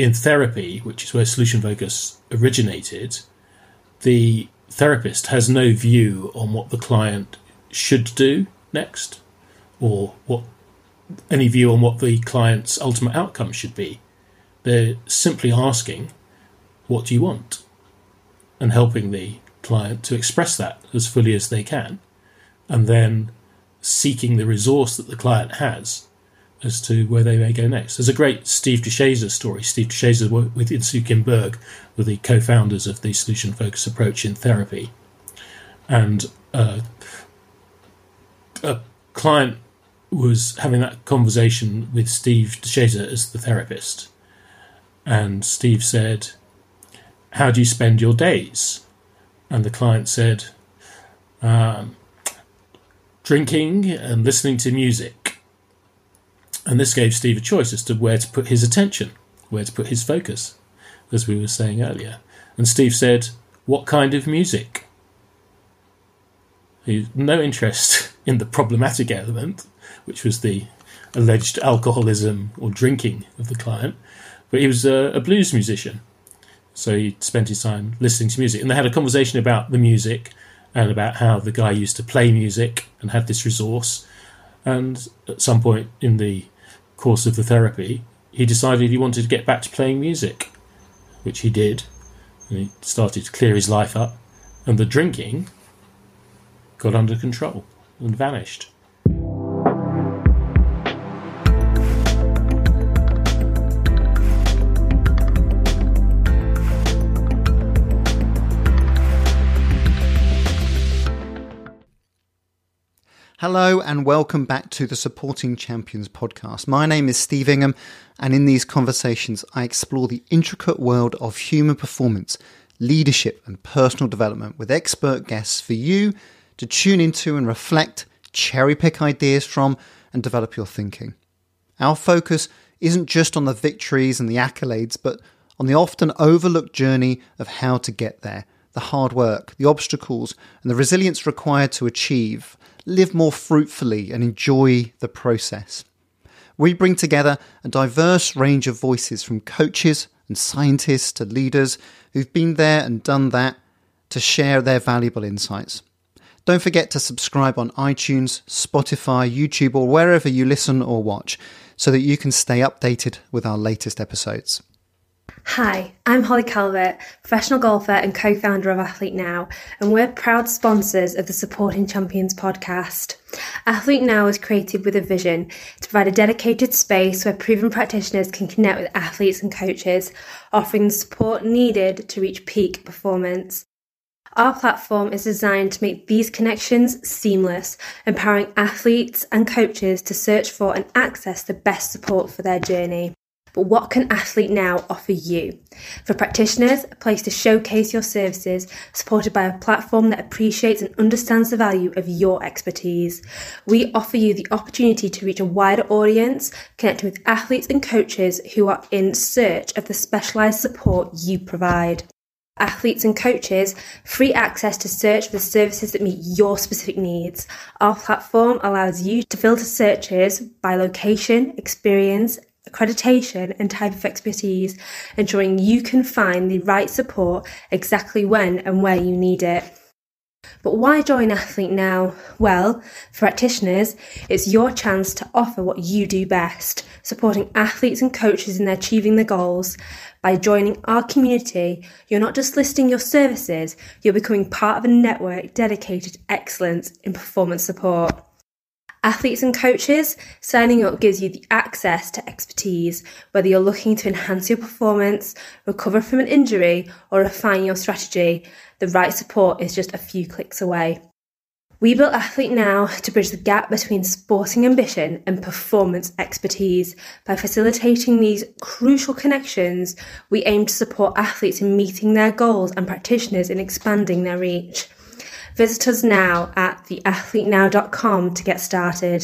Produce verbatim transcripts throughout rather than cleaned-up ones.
in therapy, which is where solution focus originated, the therapist has no view on what the client should do next, or what any view on what the client's ultimate outcome should be. They're simply asking, what do you want? And helping the client to express that as fully as they can, and then seeking the resource that the client has as to where they may go next. There's a great Steve DeShazer story. Steve DeShazer worked with Insoo Kim Berg, were the co-founders of the solution focus approach in therapy. And uh, a client was having that conversation with Steve DeShazer as the therapist. And Steve said, how do you spend your days? And the client said, um, drinking and listening to music. And this gave Steve a choice as to where to put his attention, where to put his focus, as we were saying earlier. And Steve said, what kind of music? He had no interest in the problematic element, which was the alleged alcoholism or drinking of the client, but he was a, a blues musician. So he spent his time listening to music. And they had a conversation about the music and about how the guy used to play music and had this resource. And at some point in the course of the therapy, he decided he wanted to get back to playing music, which he did. And he started to clear his life up. And the drinking got under control and vanished. Hello and welcome back to the Supporting Champions podcast. My name is Steve Ingham, and in these conversations I explore the intricate world of human performance, leadership and personal development with expert guests for you to tune into and reflect, cherry pick ideas from and develop your thinking. Our focus isn't just on the victories and the accolades, but on the often overlooked journey of how to get there, the hard work, the obstacles and the resilience required to achieve, live more fruitfully and enjoy the process. We bring together a diverse range of voices from coaches and scientists to leaders who've been there and done that to share their valuable insights. Don't forget to subscribe on iTunes, Spotify, YouTube or wherever you listen or watch so that you can stay updated with our latest episodes. Hi, I'm Holly Calvert, professional golfer and co-founder of Athlete Now, and we're proud sponsors of the Supporting Champions podcast. Athlete Now was created with a vision to provide a dedicated space where proven practitioners can connect with athletes and coaches, offering the support needed to reach peak performance. Our platform is designed to make these connections seamless, empowering athletes and coaches to search for and access the best support for their journey. But what can Athlete Now offer you? For practitioners, a place to showcase your services, supported by a platform that appreciates and understands the value of your expertise. We offer you the opportunity to reach a wider audience, connecting with athletes and coaches who are in search of the specialised support you provide. Athletes and coaches, free access to search for the services that meet your specific needs. Our platform allows you to filter searches by location, experience, accreditation and type of expertise, ensuring you can find the right support exactly when and where you need it. But why join Athlete Now? Well, for practitioners, it's your chance to offer what you do best, supporting athletes and coaches in achieving their goals. By joining our community, you're not just listing your services, you're becoming part of a network dedicated to excellence in performance support. Athletes and coaches, signing up gives you the access to expertise, whether you're looking to enhance your performance, recover from an injury, or refine your strategy. The right support is just a few clicks away. We built Athlete Now to bridge the gap between sporting ambition and performance expertise. By facilitating these crucial connections, we aim to support athletes in meeting their goals and practitioners in expanding their reach. Visit us now at the athlete now dot com to get started.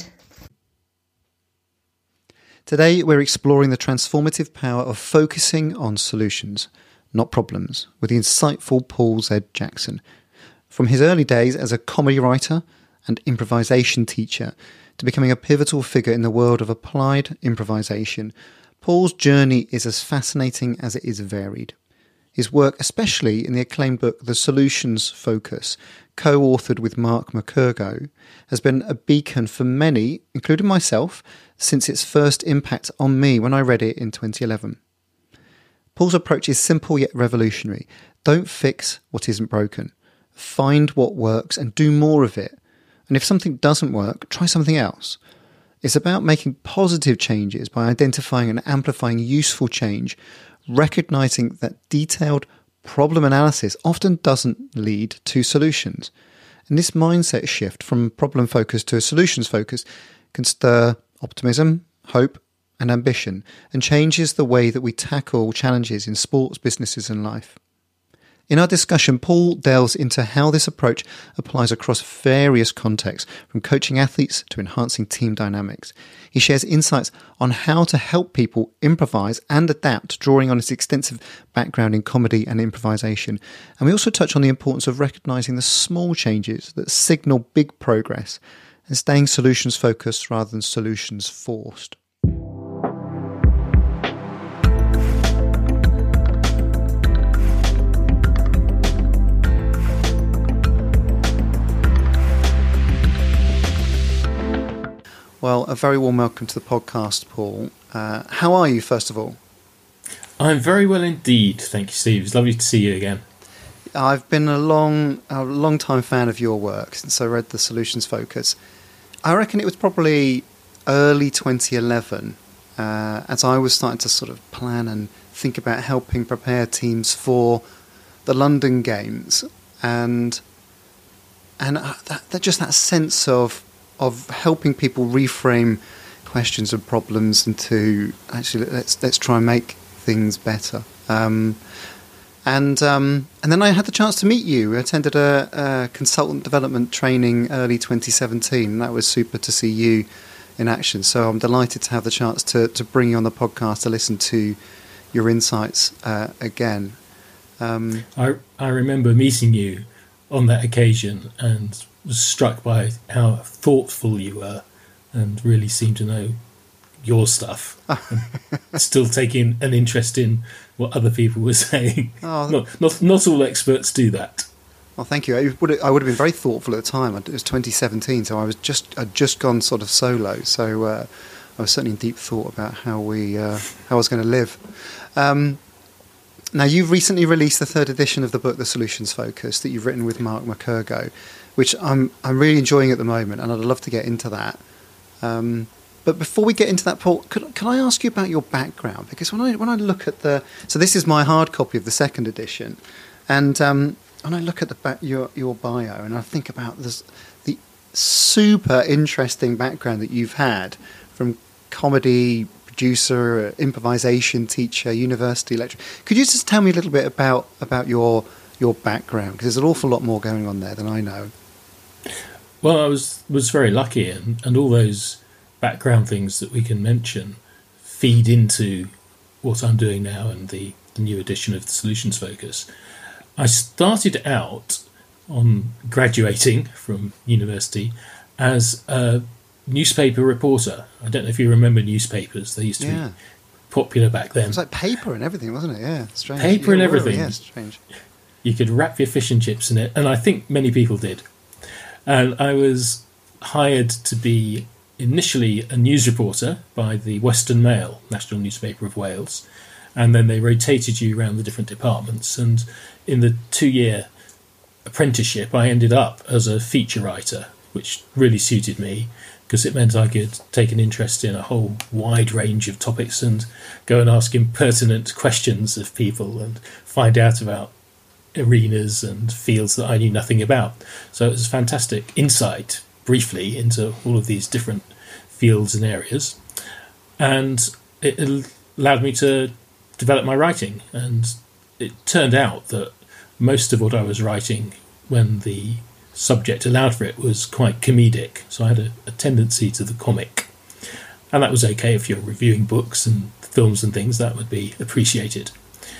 Today, we're exploring the transformative power of focusing on solutions, not problems, with the insightful Paul Z. Jackson. From his early days as a comedy writer and improvisation teacher to becoming a pivotal figure in the world of applied improvisation, Paul's journey is as fascinating as it is varied. His work, especially in the acclaimed book The Solutions Focus, co-authored with Mark McCurgo, has been a beacon for many, including myself, since its first impact on me when I read it in twenty eleven. Paul's approach is simple yet revolutionary. Don't fix what isn't broken. Find what works and do more of it. And if something doesn't work, try something else. It's about making positive changes by identifying and amplifying useful change, recognizing that detailed problem analysis often doesn't lead to solutions. And this mindset shift from problem focus to a solutions focus can stir optimism, hope, and ambition, and changes the way that we tackle challenges in sports, businesses, and life. In our discussion, Paul delves into how this approach applies across various contexts, from coaching athletes to enhancing team dynamics. He shares insights on how to help people improvise and adapt, drawing on his extensive background in comedy and improvisation. And we also touch on the importance of recognizing the small changes that signal big progress and staying solutions focused rather than solutions forced. Well, a very warm welcome to the podcast, Paul. Uh, how are you, first of all? I'm very well indeed, thank you, Steve. It's lovely to see you again. I've been a long, a long time fan of your work since I read The Solutions Focus. I reckon it was probably early twenty eleven, uh, as I was starting to sort of plan and think about helping prepare teams for the London Games, and and that, that just that sense of of helping people reframe questions and problems into actually let's let's try and make things better. Um, and um, and then I had the chance to meet you. I attended a, a consultant development training early twenty seventeen, and that was super to see you in action. So I'm delighted to have the chance to, to bring you on the podcast to listen to your insights uh, again. Um, I I remember meeting you on that occasion and was struck by how thoughtful you were and really seemed to know your stuff. And still taking an interest in what other people were saying. Oh, not, not not all experts do that. Well, thank you. I would have, I would have been very thoughtful at the time. It was twenty seventeen, so I was just I'd just gone sort of solo. So uh, I was certainly in deep thought about how we uh, how I was going to live. Um, now, you've recently released the third edition of the book, The Solutions Focus, that you've written with Mark McCurgo, which I'm I'm really enjoying at the moment, and I'd love to get into that. Um, but before we get into that, Paul, could, can I ask you about your background? Because when I when I look at the so this is my hard copy of the second edition, and um, when I look at the back, your your bio, and I think about this, the super interesting background that you've had from comedy, producer, improvisation teacher, university lecturer. Could you just tell me a little bit about about your your background? Because there's an awful lot more going on there than I know. Well, I was was very lucky, and, and all those background things that we can mention feed into what I'm doing now and the, the new edition of the Solutions Focus. I started out on graduating from university as a newspaper reporter. I don't know if you remember newspapers. They used to yeah. be popular back then. It was like paper and everything, wasn't it? Yeah, strange. Paper yeah, and everything. Yeah, strange. You could wrap your fish and chips in it, and I think many people did. And I was hired to be initially a news reporter by the Western Mail, national newspaper of Wales, and then they rotated you around the different departments. And in the two-year apprenticeship, I ended up as a feature writer, which really suited me because it meant I could take an interest in a whole wide range of topics and go and ask impertinent questions of people and find out about arenas and fields that I knew nothing about. So it was a fantastic insight, briefly, into all of these different fields and areas. And it allowed me to develop my writing. And it turned out that most of what I was writing when the subject allowed for it was quite comedic. So I had a, a tendency to the comic. And that was okay if you're reviewing books and films and things, that would be appreciated.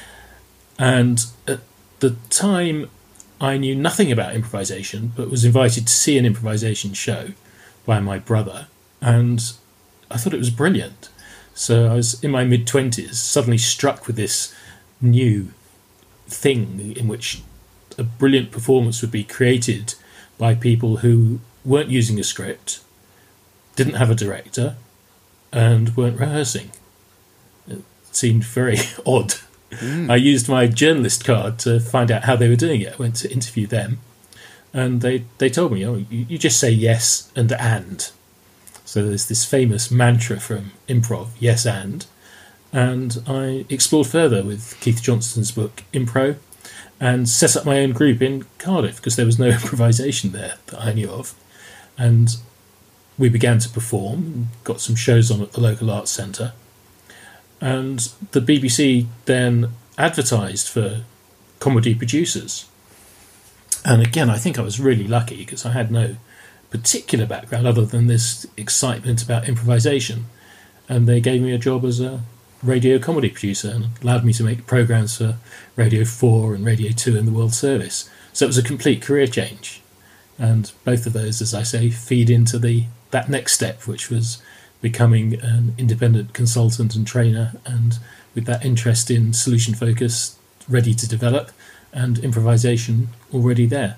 And at the time, I knew nothing about improvisation, but was invited to see an improvisation show by my brother, and I thought it was brilliant. So I was in my mid-twenties, suddenly struck with this new thing in which a brilliant performance would be created by people who weren't using a script, didn't have a director, and weren't rehearsing. It seemed very odd. Mm. I used my journalist card to find out how they were doing it. I went to interview them, and they, they told me, oh, you, you just say yes and and. So there's this famous mantra from improv, yes and. And I explored further with Keith Johnston's book, Impro, and set up my own group in Cardiff because there was no improvisation there that I knew of. And we began to perform, got some shows on at the local arts centre. And the B B C then advertised for comedy producers. And again, I think I was really lucky because I had no particular background other than this excitement about improvisation. And they gave me a job as a radio comedy producer and allowed me to make programmes for Radio four and Radio two in the World Service. So it was a complete career change. And both of those, as I say, feed into the that next step, which was becoming an independent consultant and trainer, and with that interest in solution focus ready to develop and improvisation already there.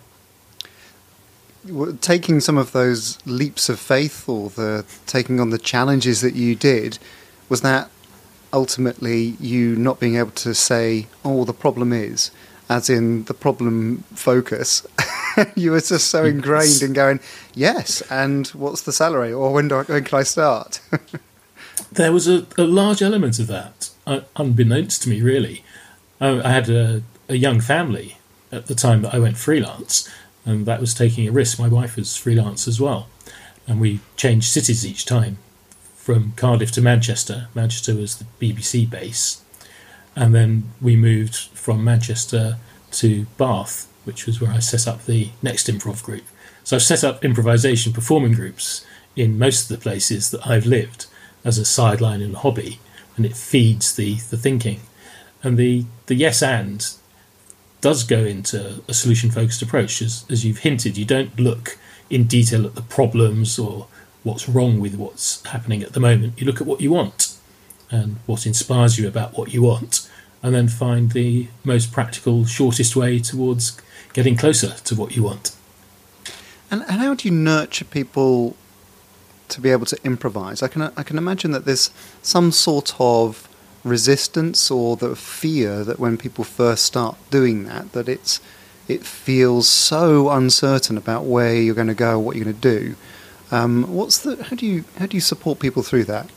Taking some of those leaps of faith or the taking on the challenges that you did, was that ultimately you not being able to say, oh, the problem is, as in the problem focus? You were just so ingrained in going, yes, and what's the salary? Or when, do I, when can I start? There was a, a large element of that, uh, unbeknownst to me, really. I, I had a, a young family at the time that I went freelance, and that was taking a risk. My wife was freelance as well. And we changed cities each time, from Cardiff to Manchester. Manchester was the B B C base. And then we moved from Manchester to Bath, which was where I set up the next improv group. So I've set up improvisation performing groups in most of the places that I've lived as a sideline and hobby, and it feeds the, the thinking. And the, the yes and does go into a solution-focused approach. As, as you've hinted, you don't look in detail at the problems or what's wrong with what's happening at the moment. You look at what you want and what inspires you about what you want, and then find the most practical, shortest way towards getting closer to what you want. And, and how do you nurture people to be able to improvise? I can I can imagine that there's some sort of resistance or the fear that when people first start doing that, that it's it feels so uncertain about where you're going to go, what you're going to do. Um, what's the how do you how do you support people through that?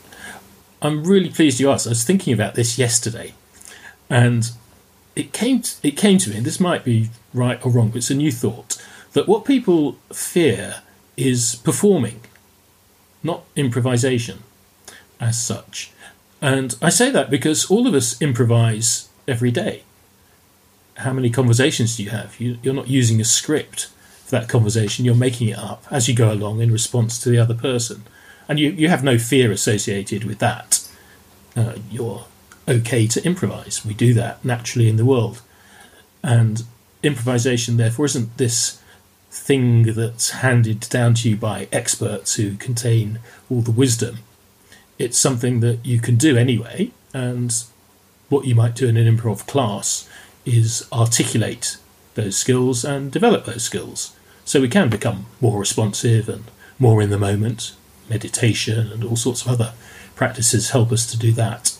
I'm really pleased you asked. I was thinking about this yesterday, and it came to, it came to me, and this might be right or wrong, but it's a new thought, that what people fear is performing, not improvisation as such. And I say that because all of us improvise every day. How many conversations do you have? You, you're not using a script for that conversation. You're making it up as you go along in response to the other person. And you, you have no fear associated with that. Uh, you're okay to improvise. We do that naturally in the world. And improvisation, therefore, isn't this thing that's handed down to you by experts who contain all the wisdom. It's something that you can do anyway, and what you might do in an improv class is articulate those skills and develop those skills. So we can become more responsive and more in the moment. Meditation and all sorts of other practices help us to do that.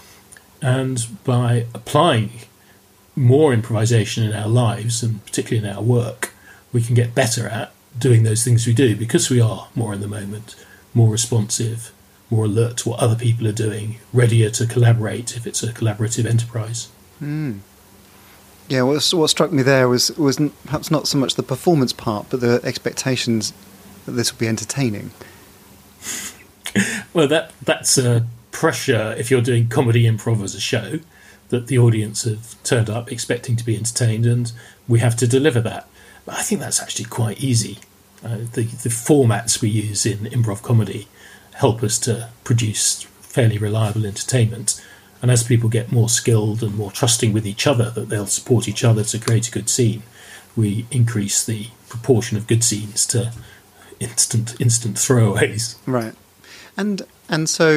And by applying more improvisation in our lives, and particularly in our work, we can get better at doing those things we do because we are more in the moment, more responsive, more alert to what other people are doing, readier to collaborate if it's a collaborative enterprise. Mm. Yeah, what, what struck me there was, was perhaps not so much the performance part, but the expectations that this would be entertaining. Well, that that's a pressure if you're doing comedy improv as a show, that the audience have turned up expecting to be entertained, and we have to deliver that. But I think that's actually quite easy. Uh, the, the formats we use in improv comedy help us to produce fairly reliable entertainment. And as people get more skilled and more trusting with each other, that they'll support each other to create a good scene, we increase the proportion of good scenes to instant instant throwaways. Right. And and so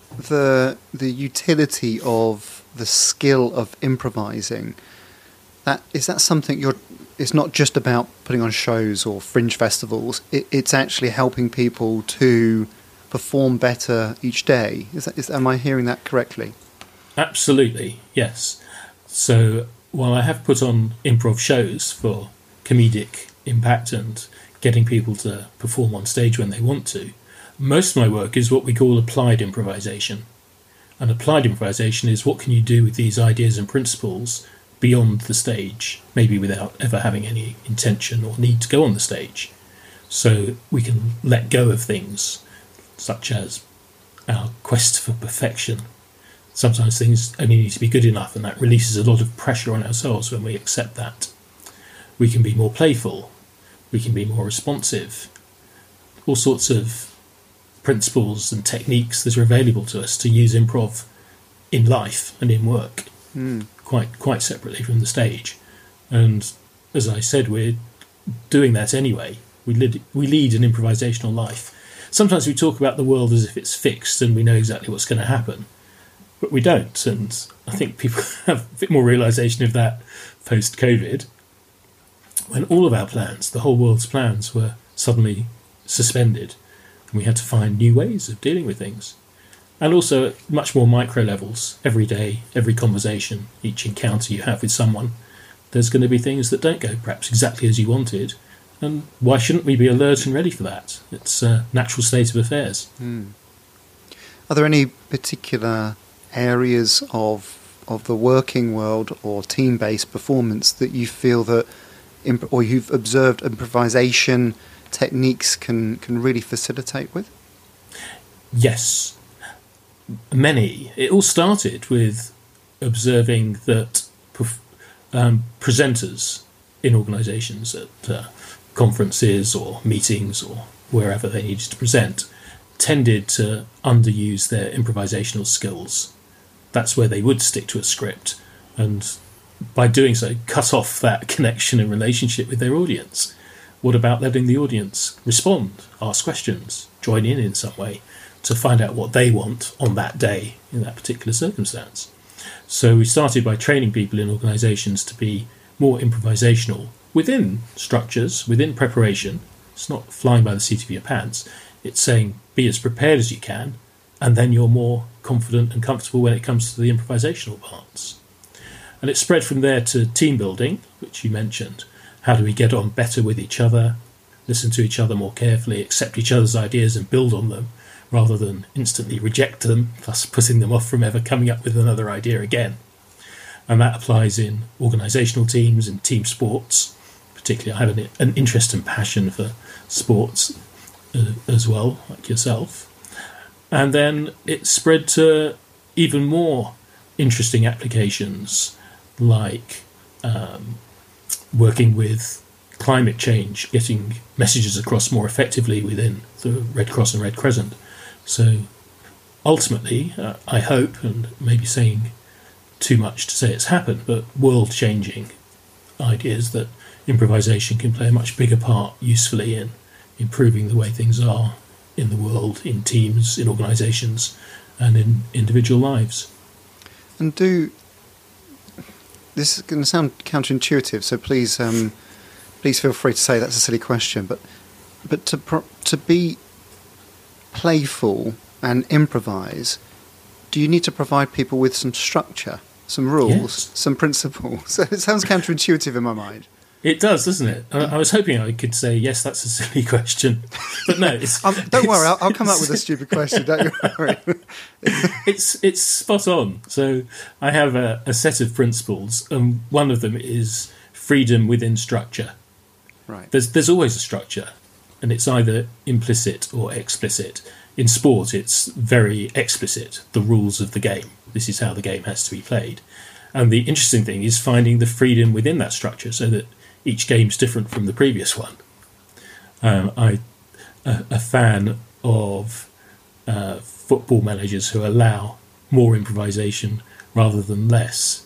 the the utility of the skill of improvising, that is that something you're it's not just about putting on shows or fringe festivals, it, it's actually helping people to perform better each day. Is that is am I hearing that correctly? Absolutely, yes. So while I have put on improv shows for comedic impact and getting people to perform on stage when they want to, most of my work is what we call applied improvisation. And applied improvisation is what can you do with these ideas and principles beyond the stage, maybe without ever having any intention or need to go on the stage. So we can let go of things such as our quest for perfection. Sometimes things only need to be good enough, and that releases a lot of pressure on ourselves when we accept that. We can be more playful. We can be more responsive. All sorts of principles and techniques that are available to us to use improv in life and in work, mm. quite quite separately from the stage. And as I said, we're doing that anyway. We lead, we lead an improvisational life. Sometimes we talk about the world as if it's fixed and we know exactly what's going to happen, but we don't. And I think people have a bit more realisation of that post-COVID, when all of our plans, the whole world's plans, were suddenly suspended. We had to find new ways of dealing with things. And also at much more micro levels, every day, every conversation, each encounter you have with someone, there's going to be things that don't go perhaps exactly as you wanted. And why shouldn't we be alert and ready for that? It's a natural state of affairs. Mm. Are there any particular areas of of the working world or team-based performance that you feel that, imp- or you've observed improvisation techniques can, can really facilitate with? Yes, many. It all started with observing that um, presenters in organisations at uh, conferences or meetings or wherever they needed to present tended to underuse their improvisational skills. That's where they would stick to a script, and by doing so cut off that connection and relationship with their audience. What about letting the audience respond, ask questions, join in in some way to find out what they want on that day in that particular circumstance? So we started by training people in organisations to be more improvisational within structures, within preparation. It's not flying by the seat of your pants. It's saying be as prepared as you can, and then you're more confident and comfortable when it comes to the improvisational parts. And it spread from there to team building, which you mentioned. How do we get on better with each other, listen to each other more carefully, accept each other's ideas and build on them, rather than instantly reject them, thus putting them off from ever coming up with another idea again. And that applies in organisational teams and team sports. Particularly, I have an, an interest and passion for sports uh, as well, like yourself. And then it spread to even more interesting applications, like um, working with climate change, getting messages across more effectively within the Red Cross and Red Crescent. So ultimately, uh, I hope, and maybe saying too much to say it's happened, but world-changing ideas that improvisation can play a much bigger part usefully in improving the way things are in the world, in teams, in organisations, and in individual lives. And do... This is going to sound counterintuitive, so please um, please feel free to say that's a silly question, but but to pro- to be playful and improvise, do you need to provide people with some structure, some rules, yes. some principles? So it sounds counterintuitive in my mind. It does, doesn't it? I, I was hoping I could say, yes, that's a silly question. But no, it's... um, don't it's, worry, I'll, I'll come up with a stupid question, don't you worry. it's, it's spot on. So I have a, a set of principles, and one of them is freedom within structure. Right. There's, there's always a structure, and it's either implicit or explicit. In sport, it's very explicit, the rules of the game. This is how the game has to be played. And the interesting thing is finding the freedom within that structure so that each game's different from the previous one. Um, I, a, a fan of uh, football managers who allow more improvisation rather than less.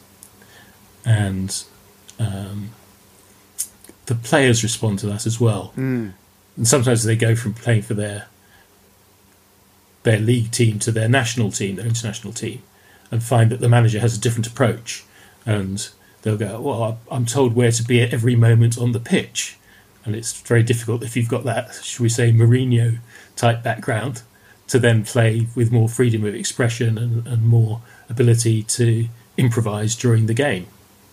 And um, the players respond to that as well. Mm. And sometimes they go from playing for their their league team to their national team, their international team, and find that the manager has a different approach. And they'll go, well, I'm told where to be at every moment on the pitch. And it's very difficult if you've got that, should we say, Mourinho-type background, to then play with more freedom of expression and, and more ability to improvise during the game.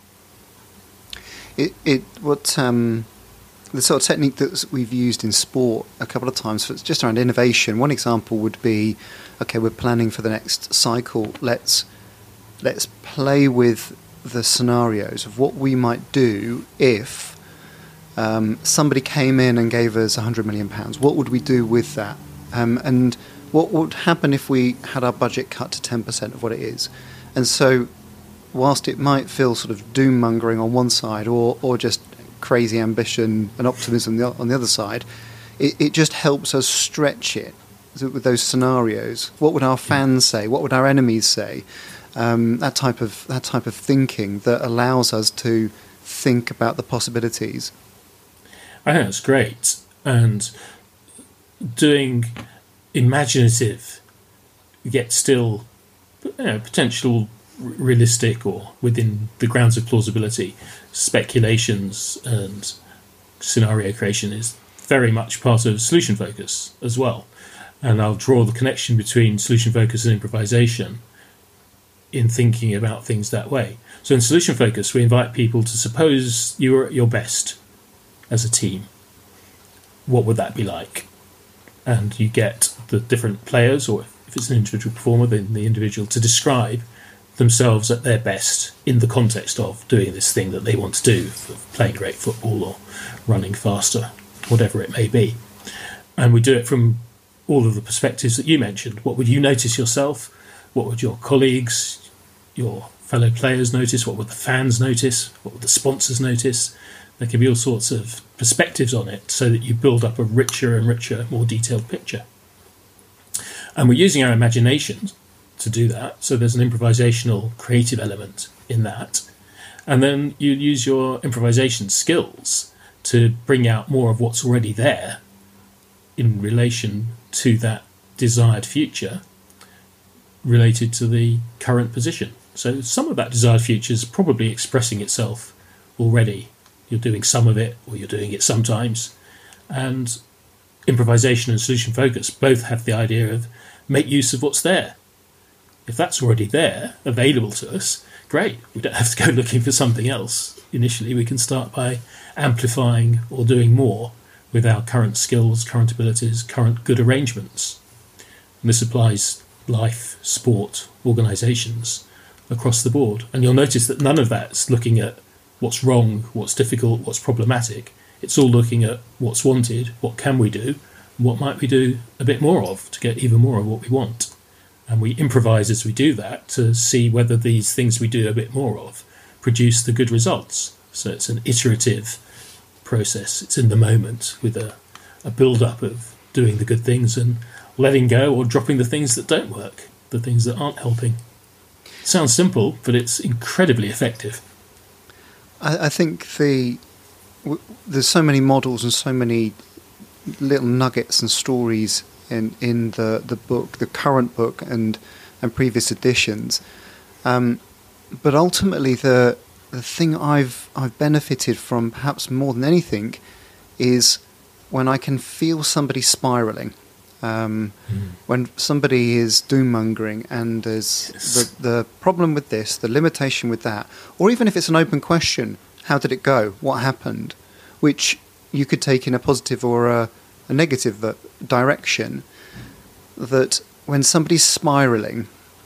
It, it what um, the sort of technique that we've used in sport a couple of times, so it's just around innovation. One example would be, okay, we're planning for the next cycle. Let's let's play with the scenarios of what we might do if um, somebody came in and gave us one hundred million pounds. What would we do with that? Um, and what would happen if we had our budget cut to ten percent of what it is? And so, whilst it might feel sort of doom-mongering on one side, or, or just crazy ambition and optimism the, on the other side, it, it just helps us stretch it with those scenarios. What would our fans say? What would our enemies say? Um, that type of that type of thinking that allows us to think about the possibilities. I think that's great. And doing imaginative, yet still, you know, potential realistic or within the grounds of plausibility speculations and scenario creation is very much part of solution focus as well. And I'll draw the connection between solution focus and improvisation in thinking about things that way. So in solution focus, we invite people to suppose you were at your best as a team. What would that be like? And you get the different players, or if it's an individual performer, then the individual, to describe themselves at their best in the context of doing this thing that they want to do, playing great football or running faster, whatever it may be. And we do it from all of the perspectives that you mentioned. What would you notice yourself? What would your colleagues, your fellow players notice? What would the fans notice? What would the sponsors notice? There can be all sorts of perspectives on it so that you build up a richer and richer, more detailed picture. And we're using our imagination to do that. So there's an improvisational creative element in that. And then you use your improvisation skills to bring out more of what's already there in relation to that desired future related to the current position. So some of that desired future is probably expressing itself already. You're doing some of it, or you're doing it sometimes. And improvisation and solution focus both have the idea of make use of what's there. If that's already there, available to us, great. We don't have to go looking for something else. Initially, we can start by amplifying or doing more with our current skills, current abilities, current good arrangements. And this applies life, sport, organisations across the board. And you'll notice that none of that's looking at what's wrong, what's difficult, what's problematic. It's all looking at what's wanted, what can we do, and what might we do a bit more of to get even more of what we want. And we improvise as we do that to see whether these things we do a bit more of produce the good results. So it's an iterative process. It's in the moment with a, a build-up of doing the good things and letting go or dropping the things that don't work, the things that aren't helping. It sounds simple, but it's incredibly effective. I, I think the w- there's so many models and so many little nuggets and stories in in the, the book, the current book, and and previous editions. Um, but ultimately, the the thing I've I've benefited from, perhaps more than anything, is when I can feel somebody spiralling. Um, mm. When somebody is doom-mongering and there's yes. the, the problem with this, the limitation with that, or even if it's an open question, how did it go? What happened? Which you could take in a positive or a, a negative direction, that when somebody's spiralling,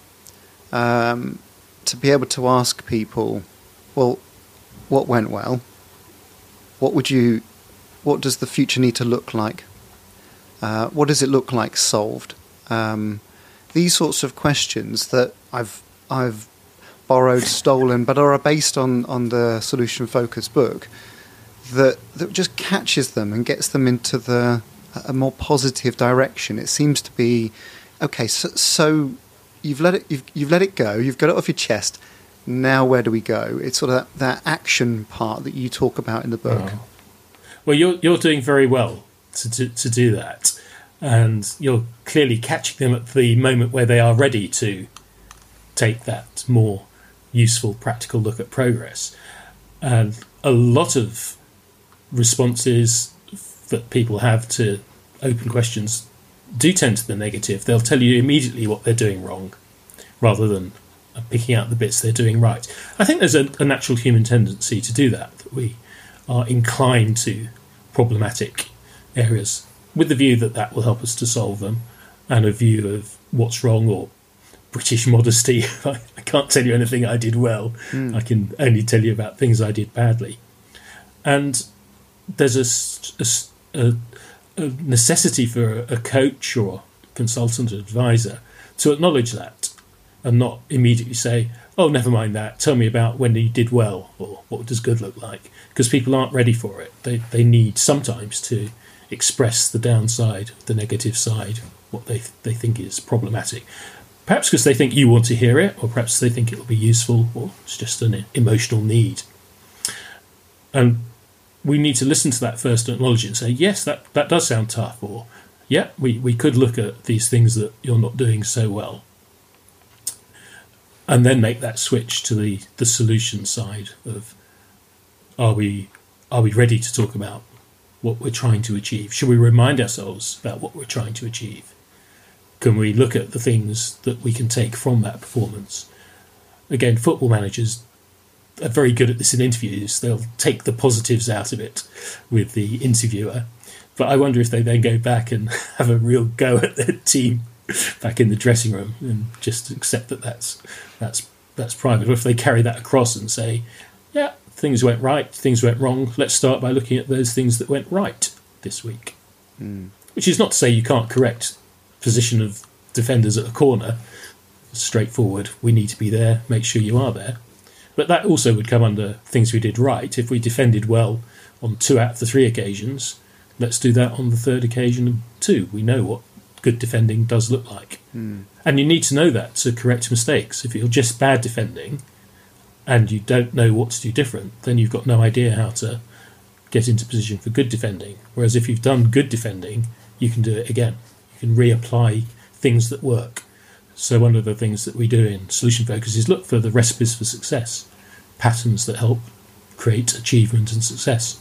um, to be able to ask people, well, what went well? What would you, what does the future need to look like? Uh, what does it look like solved? Um, these sorts of questions that I've I've borrowed, stolen, but are based on, on the Solution Focus book, that that just catches them and gets them into the a more positive direction. It seems to be okay. So, so you've let it you've you've let it go. You've got it off your chest. Now where do we go? It's sort of that, that action part that you talk about in the book. Oh. Well, you're you're doing very well to to, to do that. and you're clearly catching them at the moment where they are ready to take that more useful, practical look at progress. And a lot of responses that people have to open questions do tend to the negative. They'll tell you immediately what they're doing wrong, rather than picking out the bits they're doing right. I think there's a, a natural human tendency to do that, that we are inclined to problematic areas with the view that that will help us to solve them, and a view of what's wrong, or British modesty. I can't tell you anything I did well. Mm. I can only tell you about things I did badly. And there's a, a, a necessity for a coach or consultant or advisor to acknowledge that and not immediately say, oh, never mind that, tell me about when you did well, or what does good look like, because people aren't ready for it. They they need sometimes to express the downside, the negative side, what they they think is problematic. Perhaps because they think you want to hear it, or perhaps they think it will be useful, or it's just an emotional need. And we need to listen to that first and acknowledge it and say, yes, that, that does sound tough, or yeah, we, we could look at these things that you're not doing so well. And then make that switch to the, the solution side of, are we are we ready to talk about what we're trying to achieve? Should we remind ourselves about what we're trying to achieve? Can we look at the things that we can take from that performance? Again, football managers are very good at this in interviews. They'll take the positives out of it with the interviewer. But I wonder if they then go back and have a real go at their team back in the dressing room and just accept that that's that's that's private. Or if they carry that across and say, yeah, things went right, things went wrong, let's start by looking at those things that went right this week. Mm. Which is not to say you can't correct position of defenders at a corner. Straightforward, we need to be there, make sure you are there. But that also would come under things we did right. If we defended well on two out of the three occasions, let's do that on the third occasion too. We know what good defending does look like. Mm. And you need to know that to correct mistakes. If you're just bad defending and you don't know what to do different, then you've got no idea how to get into position for good defending. Whereas if you've done good defending, you can do it again. You can reapply things that work. So one of the things that we do in Solution Focus is look for the recipes for success, patterns that help create achievement and success.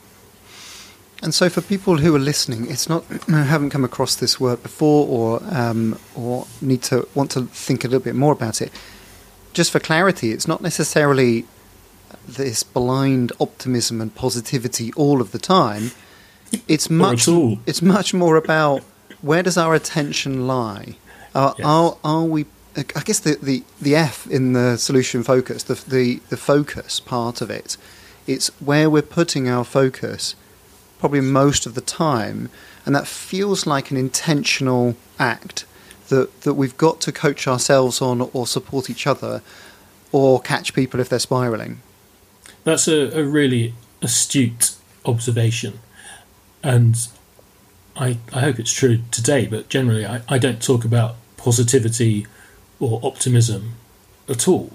And so for people who are listening, it's not haven't come across this work before, or um, or need to want to think a little bit more about it. Just for clarity, it's not necessarily this blind optimism and positivity all of the time. It's much it's much more about where does our attention lie. Uh, yes. Are are we? I guess the, the, the F in the solution focus, the, the the focus part of it, it's where we're putting our focus probably most of the time, and that feels like an intentional act that that we've got to coach ourselves on, or support each other, or catch people if they're spiralling. That's a, a really astute observation, and I I hope it's true today. But generally, I, I don't talk about positivity or optimism at all.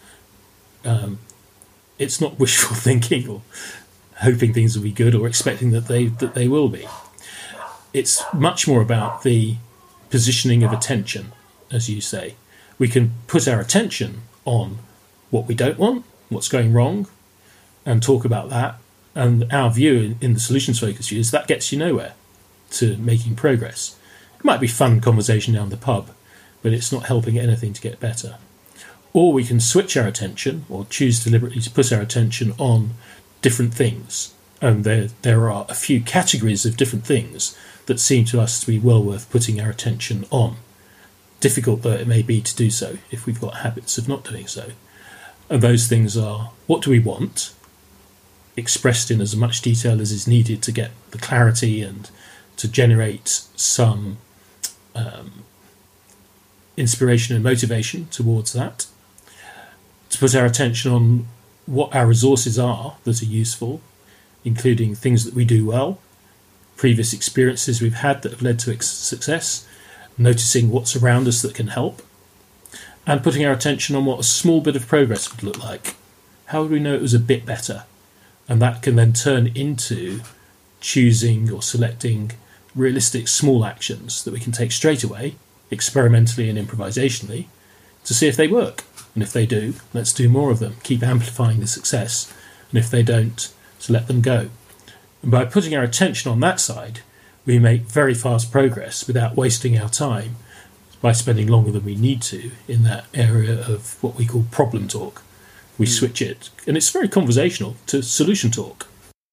Um, it's not wishful thinking or hoping things will be good or expecting that they that they will be. It's much more about the positioning of attention, as you say. We can put our attention on what we don't want, what's going wrong, and talk about that. And our view in the solutions focus view is that gets you nowhere to making progress. It might be fun conversation down the pub, but it's not helping anything to get better. Or we can switch our attention, or choose deliberately to put our attention on different things. And there there are a few categories of different things that seem to us to be well worth putting our attention on. Difficult though it may be to do so if we've got habits of not doing so. And those things are, what do we want, expressed in as much detail as is needed to get the clarity and to generate some um, inspiration and motivation towards that. To put our attention on what our resources are that are useful, including things that we do well, previous experiences we've had that have led to success, noticing what's around us that can help, and putting our attention on what a small bit of progress would look like. How would we know it was a bit better? And that can then turn into choosing or selecting realistic small actions that we can take straight away, experimentally and improvisationally, to see if they work. And if they do, let's do more of them. Keep amplifying the success. And if they don't, to let them go. And by putting our attention on that side, we make very fast progress without wasting our time by spending longer than we need to in that area of what we call problem talk. We mm. switch it, and it's very conversational, to solution talk.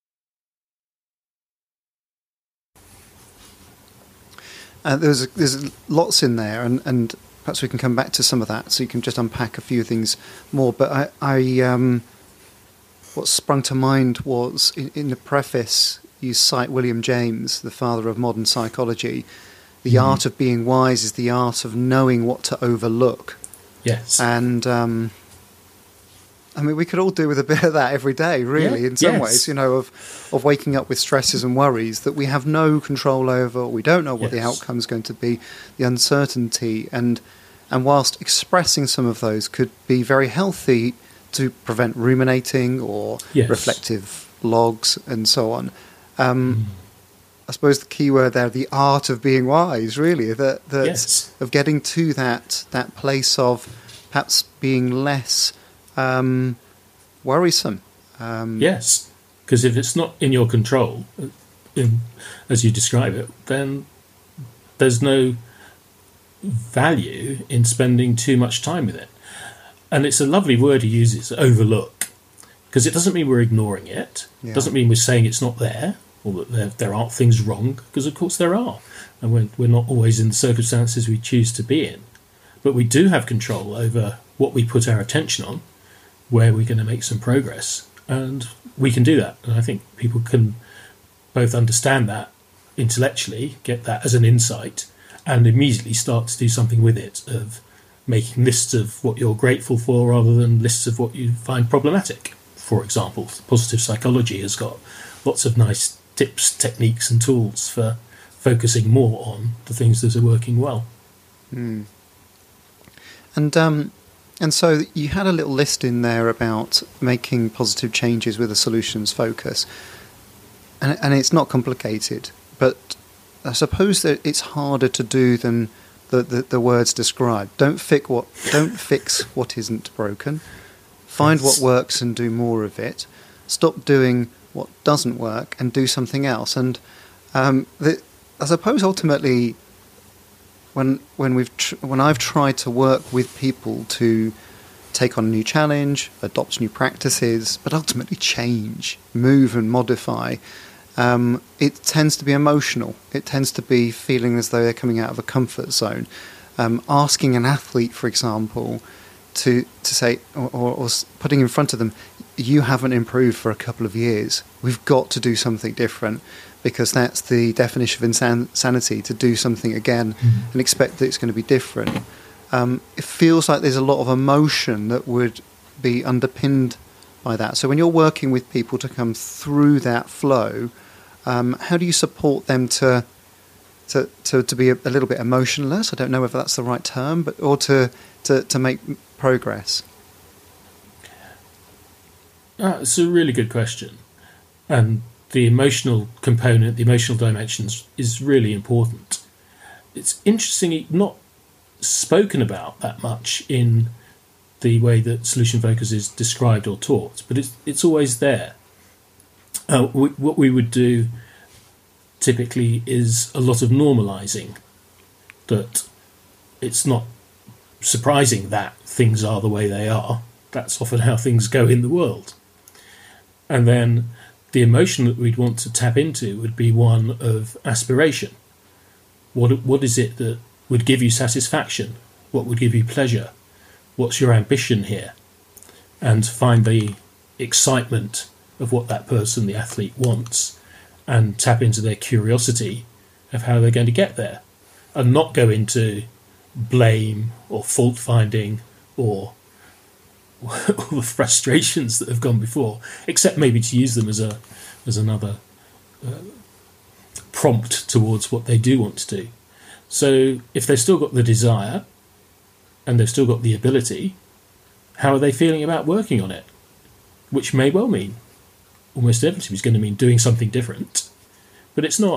Uh, there's there's lots in there, and, and perhaps we can come back to some of that, so you can just unpack a few things more. But I, I um, what sprung to mind was in, in the preface you cite William James, the father of modern psychology. The mm. art of being wise is the art of knowing what to overlook. Yes, and um, I mean we could all do with a bit of that every day, really. Yeah. In some yes. ways, you know, of of waking up with stresses and worries that we have no control over. We don't know what yes. the outcome is going to be, the uncertainty, and and whilst expressing some of those could be very healthy to prevent ruminating or yes. reflective logs and so on. Um, mm. I suppose the key word there, the art of being wise, really, that, that yes. of getting to that that place of perhaps being less um, worrisome. Um, yes, because if it's not in your control, in, as you describe it, then there's no value in spending too much time with it. And it's a lovely word he uses, overlook, because it doesn't mean we're ignoring it. Yeah. It doesn't mean we're saying it's not there, or that there, there aren't things wrong, because of course there are. And we're, we're not always in the circumstances we choose to be in. But we do have control over what we put our attention on, where we're going to make some progress. And we can do that. And I think people can both understand that intellectually, get that as an insight, and immediately start to do something with it, of making lists of what you're grateful for rather than lists of what you find problematic. For example, positive psychology has got lots of nice tips, techniques and tools for focusing more on the things that are working well. Mm. And um, and so you had a little list in there about making positive changes with a solutions focus. And, and it's not complicated, but I suppose that it's harder to do than the, the, the words describe. Don't fix what don't fix what isn't broken. Find yes. what works and do more of it. Stop doing what doesn't work and do something else. And um, the, I suppose ultimately, when when we've tr- when I've tried to work with people to take on a new challenge, adopt new practices, but ultimately change, move and modify, um, it tends to be emotional. It tends to be feeling as though they're coming out of a comfort zone. Um, asking an athlete, for example, to to say, or, or, or putting in front of them, you haven't improved for a couple of years. We've got to do something different, because that's the definition of insanity, to do something again mm-hmm. and expect that it's going to be different. Um, it feels like there's a lot of emotion that would be underpinned by that. So when you're working with people to come through that flow, um, how do you support them to to to, to be a, a little bit emotionless? I don't know whether that's the right term, but or to to, to make progress. Ah, it's a really good question, and the emotional component, the emotional dimensions, is really important. It's interestingly not spoken about that much in the way that solution focus is described or taught, but it's it's always there. Uh, we, what we would do typically is a lot of normalising, that it's not surprising that things are the way they are. That's often how things go in the world. And then the emotion that we'd want to tap into would be one of aspiration. What what is it that would give you satisfaction? What would give you pleasure? What's your ambition here? And find the excitement of what that person, the athlete, wants, and tap into their curiosity of how they're going to get there, and not go into blame or fault finding or all the frustrations that have gone before, except maybe to use them as a as another uh, prompt towards what they do want to do. So if they've still got the desire and they've still got the ability, how are they feeling about working on it? Which may well mean, almost inevitably is going to mean doing something different. But it's not,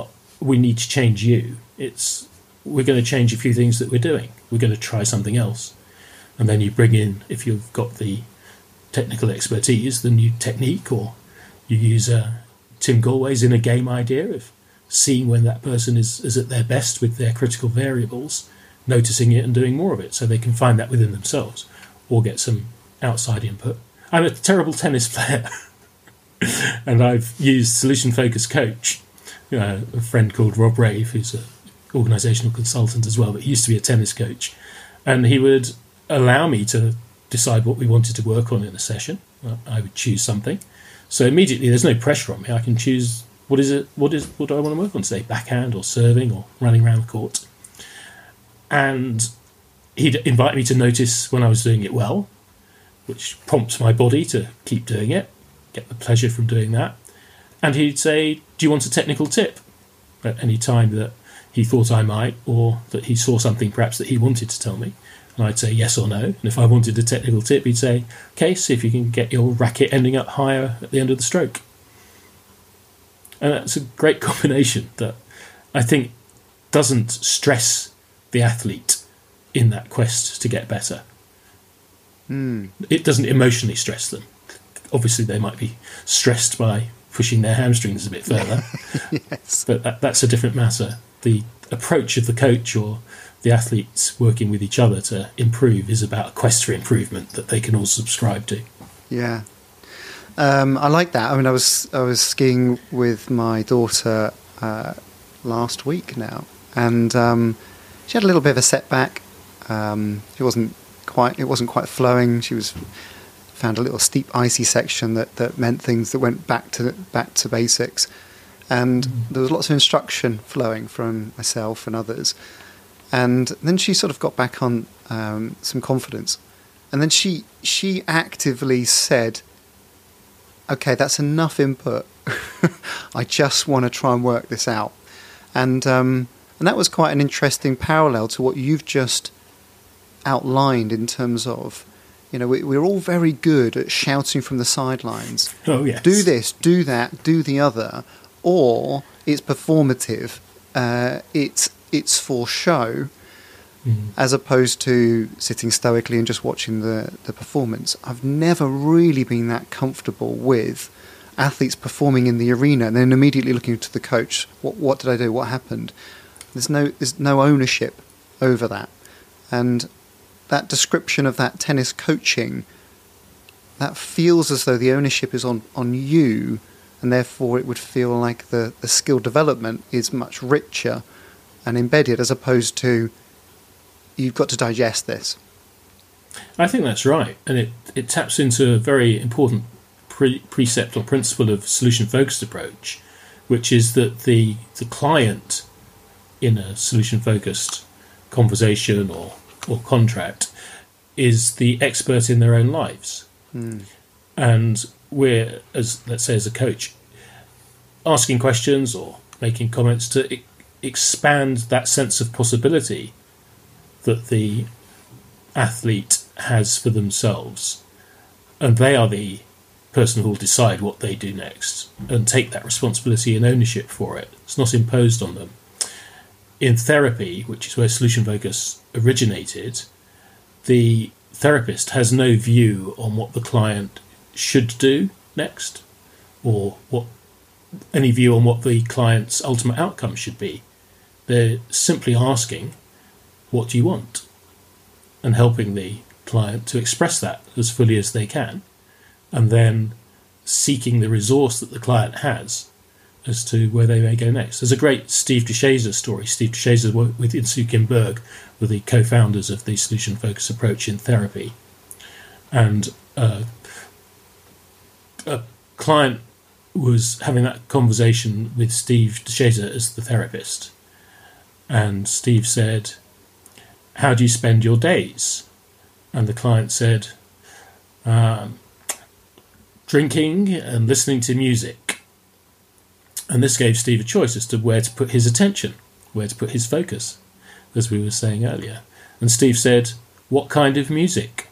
we need to change you. It's we're going to change a few things that we're doing. We're going to try something else. And then you bring in, if you've got the technical expertise, the new technique, or you use uh, Tim Galway's inner game idea of seeing when that person is, is at their best with their critical variables, noticing it and doing more of it so they can find that within themselves or get some outside input. I'm a terrible tennis player and I've used Solution Focus Coach, uh, a friend called Rob Rave, who's an organisational consultant as well, but he used to be a tennis coach, and he would allow me to decide what we wanted to work on in a session. I would choose something. So immediately there's no pressure on me. I can choose what is it, what is what do I want to work on, say backhand or serving or running around the court. And he'd invite me to notice when I was doing it well, which prompts my body to keep doing it, get the pleasure from doing that. And he'd say, do you want a technical tip? At any time that he thought I might, or that he saw something perhaps that he wanted to tell me. And I'd say yes or no. And if I wanted a technical tip, he'd say, okay, see if you can get your racket ending up higher at the end of the stroke. And that's a great combination that I think doesn't stress the athlete in that quest to get better. Mm. It doesn't emotionally stress them. Obviously, they might be stressed by pushing their hamstrings a bit further. Yes. But that, that's a different matter. The approach of the coach or the athletes working with each other to improve is about a quest for improvement that they can all subscribe to. Yeah. Um, I like that. I mean, I was I was skiing with my daughter uh, last week now, and um, she had a little bit of a setback. Um, she wasn't quite it wasn't quite flowing. She was found a little steep, icy section that, that meant things that went back to back to basics, and mm. there was lots of instruction flowing from myself and others. And then she sort of got back on um, some confidence, and then she she actively said, okay, that's enough input. I just want to try and work this out. And um, and that was quite an interesting parallel to what you've just outlined in terms of, you know, we, we're all very good at shouting from the sidelines. Oh, yes. Do this, do that, do the other. Or it's performative. Uh, it's, it's for show. Mm. As opposed to sitting stoically and just watching the, the performance. I've never really been that comfortable with athletes performing in the arena and then immediately looking to the coach. What what did I do? What happened? There's no there's no ownership over that. And that description of that tennis coaching, that feels as though the ownership is on, on you, and therefore it would feel like the, the skill development is much richer and embedded, as opposed to you've got to digest this. I think that's right. And it, it taps into a very important pre- precept or principle of solution-focused approach, which is that the the client in a solution-focused conversation or, or contract is the expert in their own lives. Mm. And we're, as let's say as a coach, asking questions or making comments to e- expand that sense of possibility that the athlete has for themselves, and they are the person who will decide what they do next and take that responsibility and ownership for it. It's not imposed on them. In therapy, which is where solution focus originated, the therapist has no view on what the client should do next, or what any view on what the client's ultimate outcome should be. They're simply asking, what do you want? And helping the client to express that as fully as they can, and then seeking the resource that the client has as to where they may go next. There's a great Steve DeShazer story. Steve DeShazer worked with Insoo Kim Berg, were the co-founders of the solution focus approach in therapy. And uh, a client was having that conversation with Steve DeShazer as the therapist. And Steve said, how do you spend your days? And the client said, um, drinking and listening to music. And this gave Steve a choice as to where to put his attention, where to put his focus, as we were saying earlier. And Steve said, what kind of music?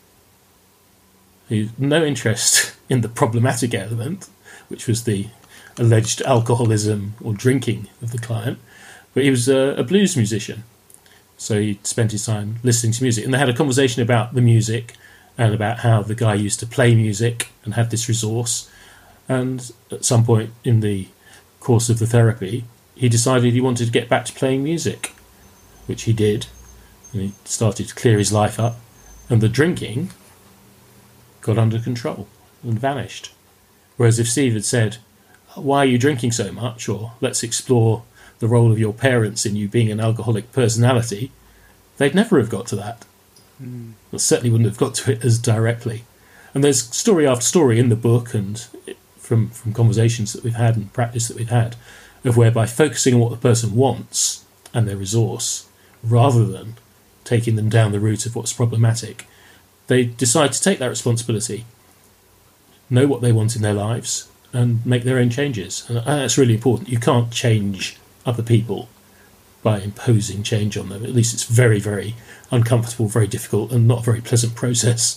He had no interest in the problematic element, which was the alleged alcoholism or drinking of the client, but he was a, a blues musician. So he spent his time listening to music. And they had a conversation about the music and about how the guy used to play music and had this resource. And at some point in the course of the therapy, he decided he wanted to get back to playing music, which he did. And he started to clear his life up. And the drinking got under control and vanished. Whereas if Steve had said, why are you drinking so much? Or let's explore the role of your parents in you being an alcoholic personality, they'd never have got to that. Mm. Well, certainly wouldn't have got to it as directly. And there's story after story in the book and from, from conversations that we've had and practice that we've had of whereby focusing on what the person wants and their resource, rather than taking them down the route of what's problematic, they decide to take that responsibility, know what they want in their lives, and make their own changes. And that's really important. You can't change other people by imposing change on them. At least it's very, very uncomfortable, very difficult, and not a very pleasant process.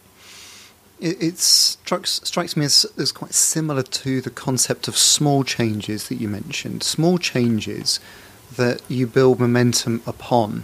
It, it strikes, strikes me as, as quite similar to the concept of small changes that you mentioned. Small changes that you build momentum upon.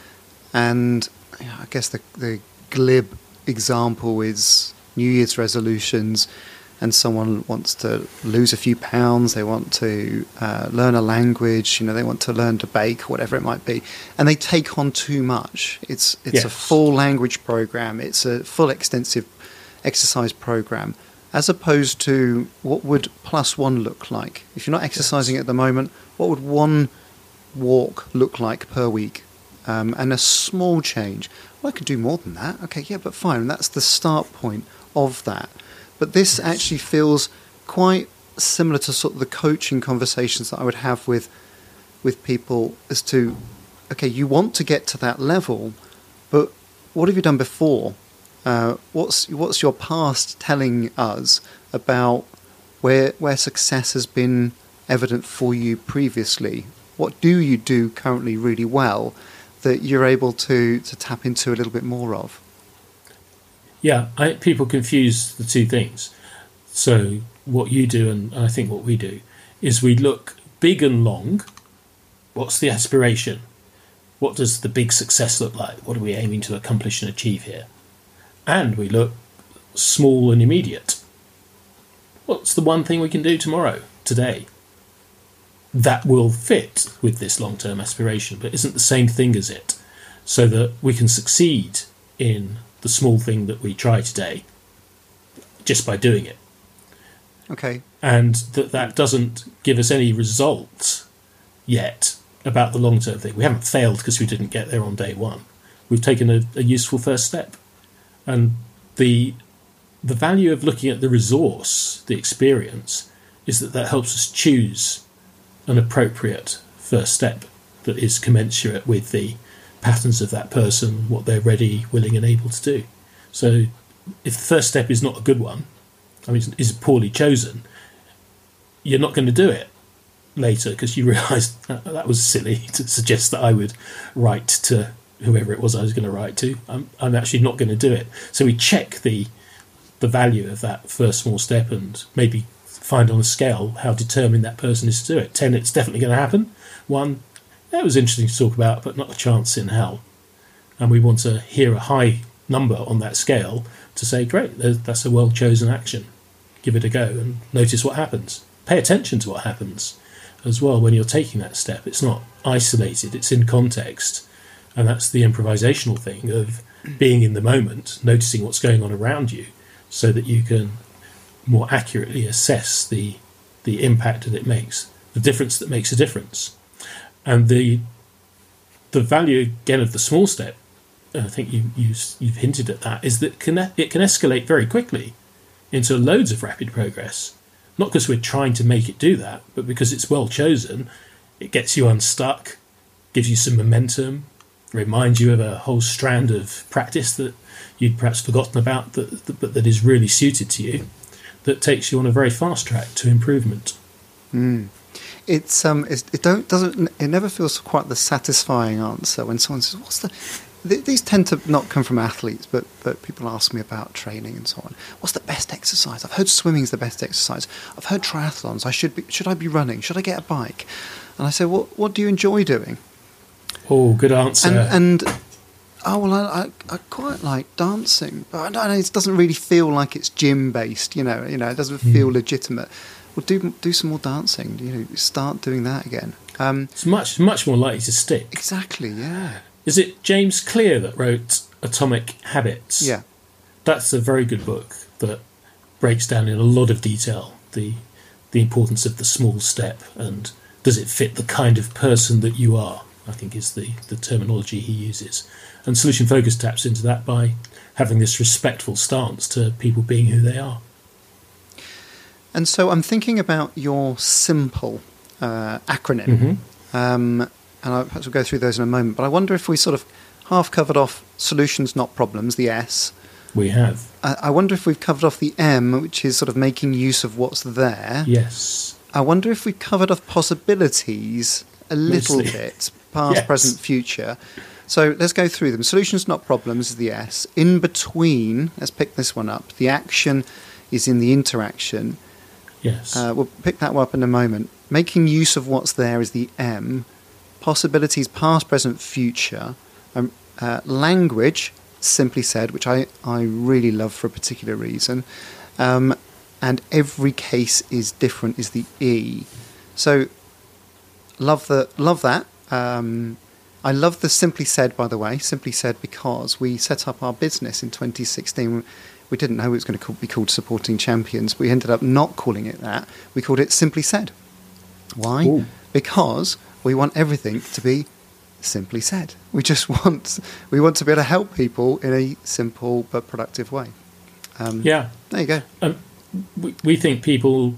And I guess the, the glib example is New Year's resolutions, and someone wants to lose a few pounds, they want to uh, learn a language, you know, they want to learn to bake, whatever it might be, and they take on too much. It's it's yes. a full language program, it's a full extensive exercise program, as opposed to what would plus one look like? If you're not exercising at the moment, what would one walk look like per week? Um, and a small change. Well, I could do more than that. Okay, yeah, but fine. And that's the start point of that. But this actually feels quite similar to sort of the coaching conversations that I would have with with people as to, okay, you want to get to that level, but what have you done before? Uh, what's what's your past telling us about where where success has been evident for you previously? What do you do currently really well that you're able to, to tap into a little bit more of? Yeah, I, people confuse the two things. So what you do and I think what we do is we look big and long. What's the aspiration? What does the big success look like? What are we aiming to accomplish and achieve here? And we look small and immediate. What's the one thing we can do tomorrow, today, that will fit with this long-term aspiration, but isn't the same thing as it, so that we can succeed in the small thing that we try today just by doing it. Okay. And that that doesn't give us any result yet about the long-term thing. We haven't failed because we didn't get there on day one. We've taken a, a useful first step. And the the value of looking at the resource, the experience, is that that helps us choose an appropriate first step that is commensurate with the patterns of that person, what they're ready, willing and able to do. So if the first step is not a good one, I mean, is poorly chosen, you're not going to do it later because you realise that, that was silly to suggest that I would write to whoever it was I was going to write to. I'm, I'm actually not going to do it. So we check the the value of that first small step and maybe find on a scale how determined that person is to do it. Ten, it's definitely going to happen. One, that was interesting to talk about, but not a chance in hell. And we want to hear a high number on that scale to say, great, that's a well-chosen action. Give it a go and notice what happens. Pay attention to what happens as well when you're taking that step. It's not isolated, it's in context. And that's the improvisational thing of being in the moment, noticing what's going on around you so that you can more accurately assess the the impact that it makes, the difference that makes a difference. And the the value, again, of the small step, and I think you, you, you've hinted at that, is that can, it can escalate very quickly into loads of rapid progress. Not because we're trying to make it do that, but because it's well chosen. It gets you unstuck, gives you some momentum, reminds you of a whole strand of practice that you'd perhaps forgotten about, that, that, but that is really suited to you, that takes you on a very fast track to improvement. Mm. It's um, it's, it don't doesn't it never feels quite the satisfying answer when someone says, "What's the th- these tend to not come from athletes, but, but people ask me about training and so on. What's the best exercise? I've heard swimming's the best exercise. I've heard triathlons. I should be, should I be running? Should I get a bike? And I say, what what do you enjoy doing? Oh, good answer. And, and oh, well, I, I, I quite like dancing, but I don't know, it doesn't really feel like it's gym-based, you know, you know, it doesn't feel mm. legitimate. Well, do do some more dancing, you know, start doing that again. Um, it's much, much more likely to stick. Exactly, yeah. Is it James Clear that wrote Atomic Habits? Yeah. That's a very good book that breaks down in a lot of detail the the importance of the small step and does it fit the kind of person that you are, I think is the, the terminology he uses. And Solution Focus taps into that by having this respectful stance to people being who they are. And so I'm thinking about your SIMPLE uh, acronym, mm-hmm. um, and I'll perhaps we'll go through those in a moment, but I wonder if we sort of half covered off solutions, not problems, the S. We have. I, I wonder if we've covered off the M, which is sort of making use of what's there. Yes. I wonder if we've covered off possibilities a little Mostly. bit, past, yes. present, future. So let's go through them. Solutions, not problems, is the S. In between, let's pick this one up. The action is in the interaction. Yes. Uh, we'll pick that one up in a moment. Making use of what's there is the M. Possibilities, past, present, future. Um, uh, language, simply said, which I, I really love for a particular reason. Um, and every case is different is the E. So love the love that. Um, I love the simply said, by the way. Simply said because we set up our business in twenty sixteen. We didn't know it was going to be called Supporting Champions. We ended up not calling it that. We called it Simply Said. Why? Ooh. Because we want everything to be simply said. We just want we want to be able to help people in a simple but productive way. Um, yeah. There you go. Um, we, we think people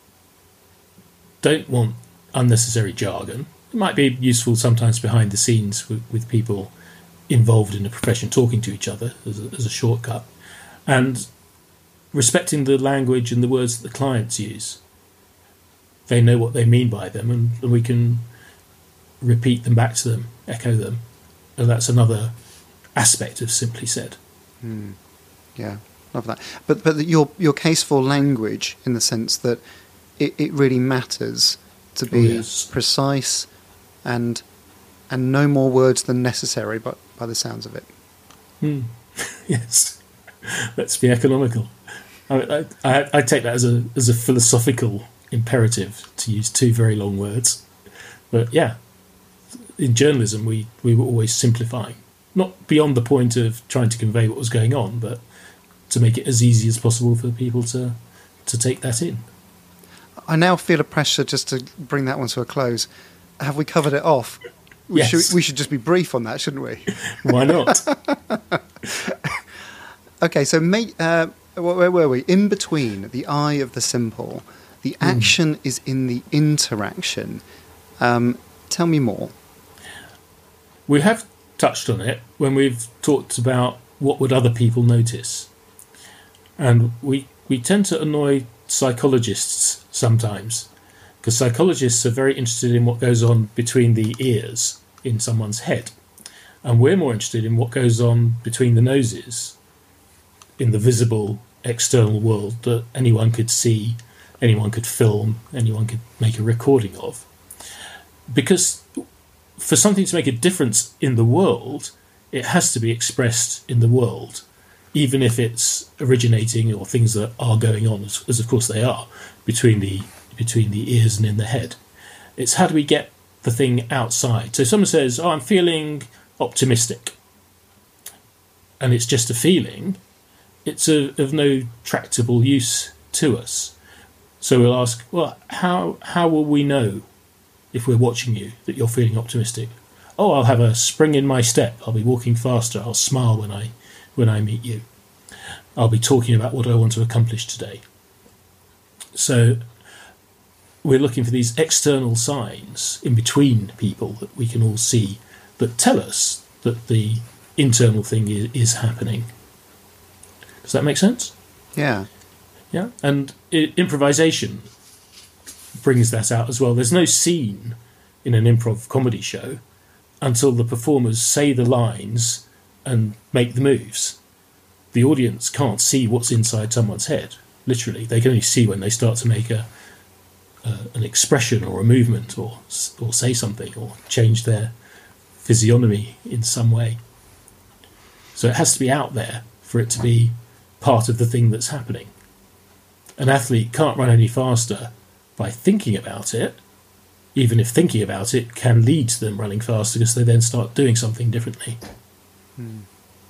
don't want unnecessary jargon. It might be useful sometimes behind the scenes with, with people involved in the profession talking to each other as a, as a shortcut. And respecting the language and the words that the clients use. They know what they mean by them, and, and we can repeat them back to them, echo them. And that's another aspect of Simply Said. Mm. Yeah, love that. But but your your case for language, in the sense that it, it really matters to be oh, yes. precise and and no more words than necessary, but by the sounds of it. Mm. Yes. Let's be economical. I, I, I take that as a as a philosophical imperative to use two very long words. But yeah, in journalism we, we were always simplifying. Not beyond the point of trying to convey what was going on, but to make it as easy as possible for people to, to take that in. I now feel a pressure just to bring that one to a close. Have we covered it off? We, yes. should, we should just be brief on that, shouldn't we? Why not? Okay, so make, uh, where were we? In between, the I of the simple. The action mm. is in the interaction. Um, tell me more. We have touched on it when we've talked about what would other people notice. And we, we tend to annoy psychologists sometimes, because psychologists are very interested in what goes on between the ears in someone's head. And we're more interested in what goes on between the noses in the visible external world that anyone could see, anyone could film, anyone could make a recording of. Because for something to make a difference in the world, it has to be expressed in the world, even if it's originating or things that are going on, as, as of course they are, between the between the ears and in the head. It's how do we get the thing outside? So someone says, oh, I'm feeling optimistic. And it's just a feeling. It's a, of no tractable use to us. So we'll ask, well, how how will we know if we're watching you that you're feeling optimistic? Oh, I'll have a spring in my step. I'll be walking faster. I'll smile when I when I meet you. I'll be talking about what I want to accomplish today. So we're looking for these external signs in between people that we can all see that tell us that the internal thing is, is happening. Does that make sense? Yeah. Yeah, and I- improvisation brings that out as well. There's no scene in an improv comedy show until the performers say the lines and make the moves. The audience can't see what's inside someone's head. Literally, they can only see when they start to make a, a an expression or a movement, or or say something, or change their physiognomy in some way. So it has to be out there for it to be part of the thing that's happening. An athlete can't run any faster by thinking about it, even if thinking about it can lead to them running faster because they then start doing something differently. Hmm.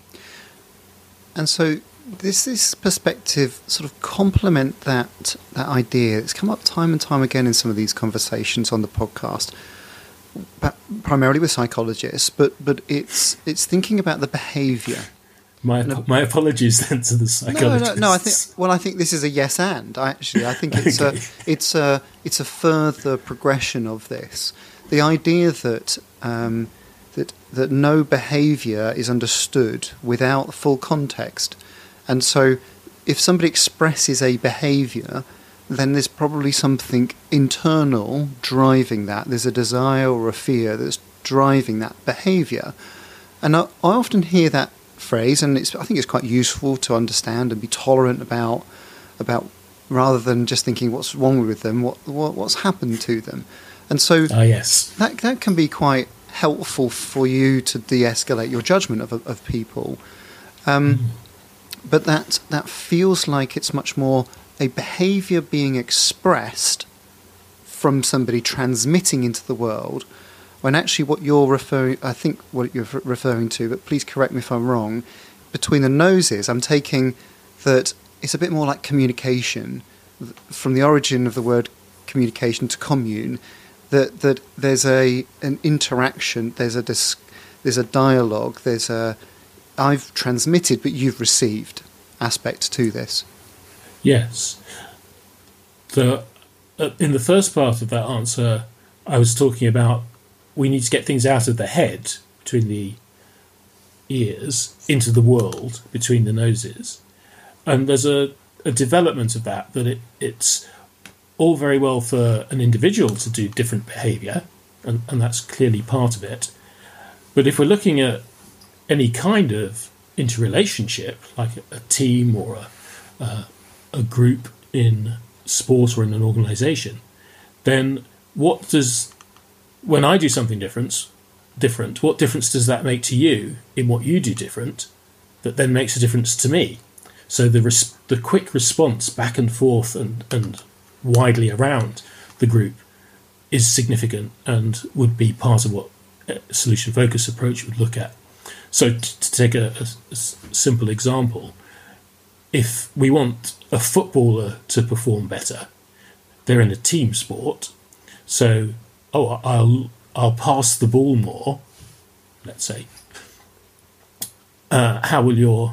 And so does this perspective sort of complement that that idea? It's come up time and time again in some of these conversations on the podcast, but primarily with psychologists, but but it's it's thinking about the behaviour. My No. my apologies then to the No, psychologists. no, no. I think. Well, I think this is a yes and. I actually, I think it's Okay. a it's a it's a further progression of this. The idea that um, that that no behaviour is understood without full context, and so if somebody expresses a behaviour, then there's probably something internal driving that. There's a desire or a fear that's driving that behaviour, and I, I often hear that phrase, and it's, I think it's quite useful to understand and be tolerant about about rather than just thinking what's wrong with them, what, what what's happened to them, and so Ah, yes. that that can be quite helpful for you to de-escalate your judgment of of people, um, Mm. but that that feels like it's much more a behaviour being expressed from somebody transmitting into the world. When actually what you're referring, I think what you're f- referring to, but please correct me if I'm wrong, between the noses, I'm taking that it's a bit more like communication, th- from the origin of the word communication to commune, that that there's a an interaction, there's a dis- there's a dialogue, there's a I've transmitted but you've received aspect to this. Yes. The uh, in the first part of that answer, I was talking about we need to get things out of the head, between the ears, into the world, between the noses. And there's a, a development of that, that it, it's all very well for an individual to do different behaviour, and, and that's clearly part of it. But if we're looking at any kind of interrelationship, like a, a team or a, uh, a group in sport or in an organisation, then what does... When I do something different, different, what difference does that make to you in what you do different that then makes a difference to me? So the res- the quick response back and forth and, and widely around the group is significant and would be part of what a solution focus approach would look at. So t- to take a, a, a simple example, if we want a footballer to perform better, they're in a team sport, so oh, I'll I'll pass the ball more, let's say. Uh, how will your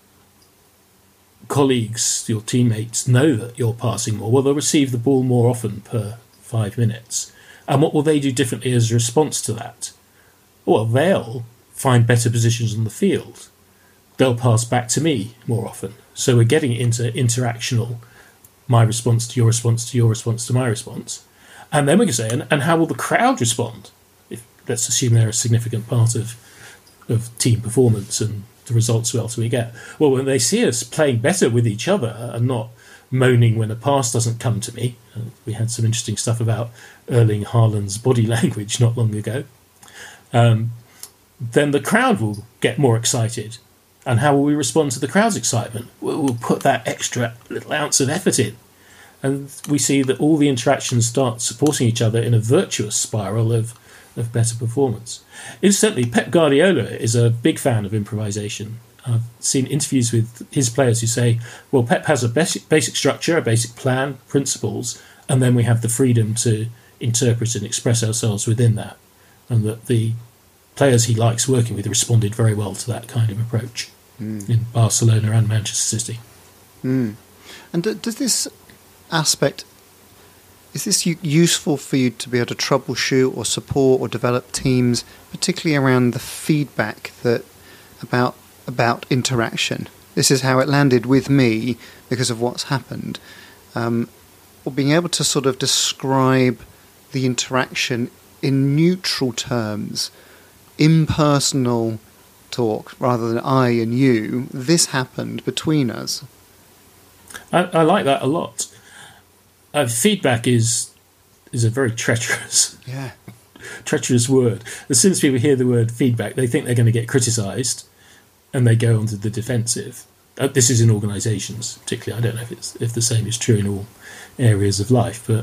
colleagues, your teammates, know that you're passing more? Well, they'll receive the ball more often per five minutes. And what will they do differently as a response to that? Well, they'll find better positions on the field. They'll pass back to me more often. So we're getting into interactional, my response to your response to your response to my response. And then we can say, and, and how will the crowd respond? If, let's assume they're a significant part of of team performance and the results who else we get. Well, when they see us playing better with each other and not moaning when a pass doesn't come to me, uh, we had some interesting stuff about Erling Haaland's body language not long ago, um, then the crowd will get more excited. And how will we respond to the crowd's excitement? We'll, we'll put that extra little ounce of effort in. And we see that all the interactions start supporting each other in a virtuous spiral of, of better performance. Incidentally, Pep Guardiola is a big fan of improvisation. I've seen interviews with his players who say, well, Pep has a basic, basic structure, a basic plan, principles, and then we have the freedom to interpret and express ourselves within that. And that the players he likes working with responded very well to that kind of approach mm. in Barcelona and Manchester City. Mm. And d- does this aspect, is this u- useful for you to be able to troubleshoot or support or develop teams, particularly around the feedback that about about interaction? This is how it landed with me because of what's happened. Um, or being able to sort of describe the interaction in neutral terms, impersonal talk rather than I and you. This happened between us. I, I like that a lot. Uh, feedback is is a very treacherous, yeah, treacherous word. As soon as people hear the word feedback, they think they're going to get criticised, and they go onto the defensive. Uh, this is in organisations, particularly. I don't know if it's if the same is true in all areas of life, but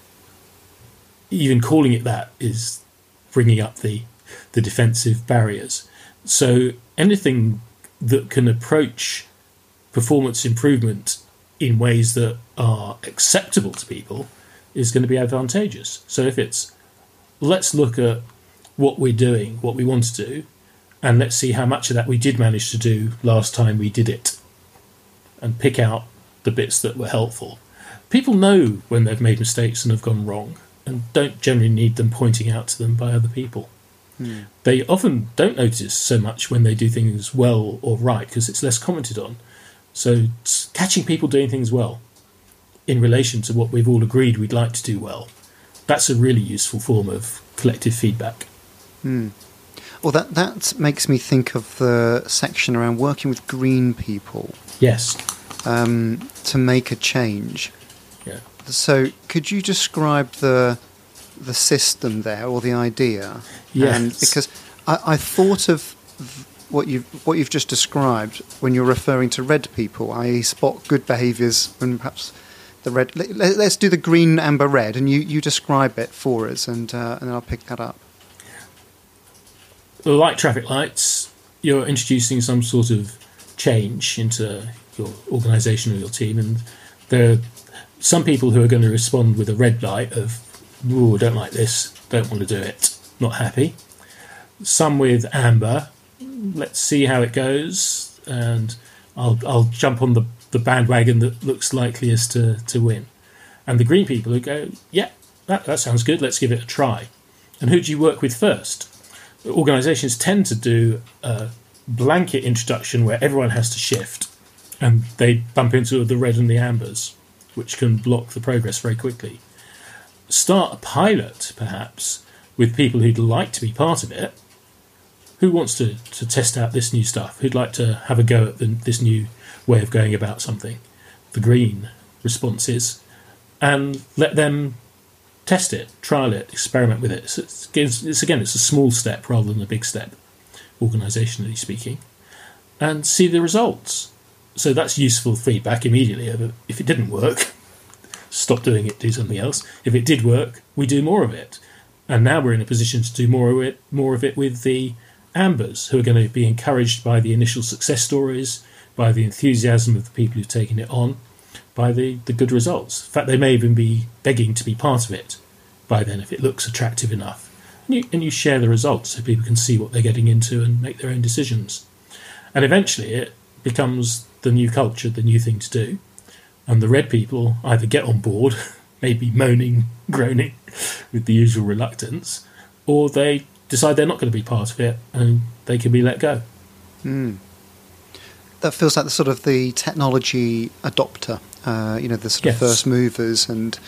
even calling it that is bringing up the the defensive barriers. So anything that can approach performance improvement in ways that are acceptable to people is going to be advantageous. So if it's, let's look at what we're doing, what we want to do, and let's see how much of that we did manage to do last time we did it, and pick out the bits that were helpful. People know when they've made mistakes and have gone wrong, and don't generally need them pointing out to them by other people. Hmm. They often don't notice so much when they do things well or right, because it's less commented on. So catching people doing things well in relation to what we've all agreed we'd like to do well, that's a really useful form of collective feedback. Hmm. Well, that, that makes me think of the section around working with green people. Yes. Um, to make a change. Yeah. So could you describe the the system there, or the idea? Yes. And because I, I thought of what you've, what you've just described when you're referring to red people, that is spot good behaviours when perhaps the red... Let, let's do the green, amber, red, and you, you describe it for us, and, uh, and I'll pick that up. Like traffic lights, you're introducing some sort of change into your organisation or your team, and there are some people who are going to respond with a red light of, ooh, don't like this, don't want to do it, not happy. Some with amber, let's see how it goes, and I'll I'll jump on the, the bandwagon that looks likeliest to, to win. And the green people who go, yeah, that, that sounds good, let's give it a try. And who do you work with first? Organisations tend to do a blanket introduction where everyone has to shift, and they bump into the red and the ambers, which can block the progress very quickly. Start a pilot, perhaps, with people who'd like to be part of it. Who wants to, to test out this new stuff? Who'd like to have a go at the, this new way of going about something? The green responses. And let them test it, trial it, experiment with it. So it's, it's, again, it's a small step rather than a big step, organisationally speaking. And see the results. So that's useful feedback immediately. If it didn't work, stop doing it, do something else. If it did work, we do more of it. And now we're in a position to do more of it, more of it with the ambers, who are going to be encouraged by the initial success stories, by the enthusiasm of the people who've taken it on, by the, the good results. In fact, they may even be begging to be part of it by then if it looks attractive enough. And you, and you share the results so people can see what they're getting into and make their own decisions. And eventually it becomes the new culture, the new thing to do. And the red people either get on board, maybe moaning, groaning with the usual reluctance, or they decide they're not going to be part of it and they can be let go. Mm. That feels like the sort of the technology adopter, uh, you know, the sort yes. of first movers, and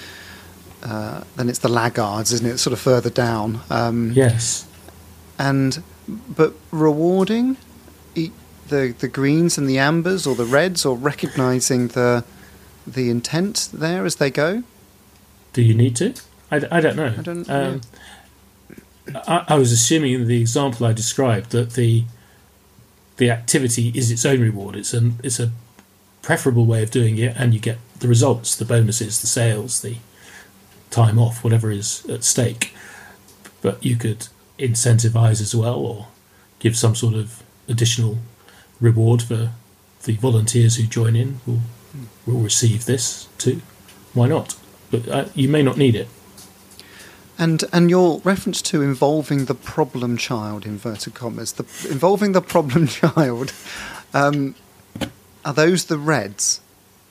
uh, then it's the laggards, isn't it, sort of further down. Um, yes. And, but rewarding the the greens and the ambers or the reds, or recognising the the intent there as they go? Do you need to? I, I don't know. I don't um, yeah. I, I was assuming in the example I described that the the activity is its own reward. It's an it's a preferable way of doing it, and you get the results, the bonuses, the sales, the time off, whatever is at stake. But you could incentivise as well, or give some sort of additional reward for the volunteers who join in. Will will receive this too. Why not? But uh, you may not need it. And and your reference to involving the problem child, inverted commas, the involving the problem child, um, are those the reds?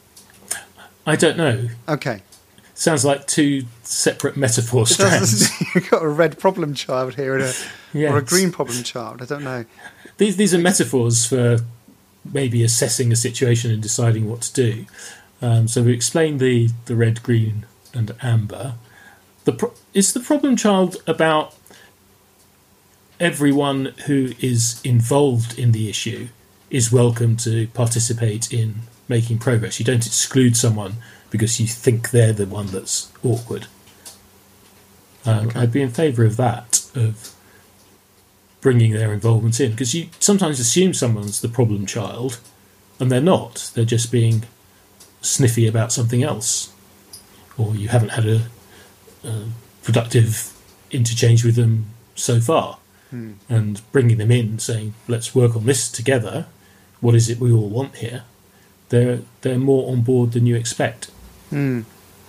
I don't know. Okay. Sounds like two separate metaphor strands. You've got a red problem child here and a, yes. or a green problem child. I don't know. These these are metaphors for maybe assessing a situation and deciding what to do. Um, so we explained the, the red, green and amber. The pro- is the problem child about everyone who is involved in the issue is welcome to participate in making progress. You don't exclude someone because you think they're the one that's awkward. Um, okay. I'd be in favour of that, of bringing their involvement in, because you sometimes assume someone's the problem child, and they're not. They're just being sniffy about something else, or you haven't had a, a productive interchange with them so far. Hmm. And bringing them in, saying, let's work on this together, what is it we all want here, they're they're more on board than you expect. Hmm.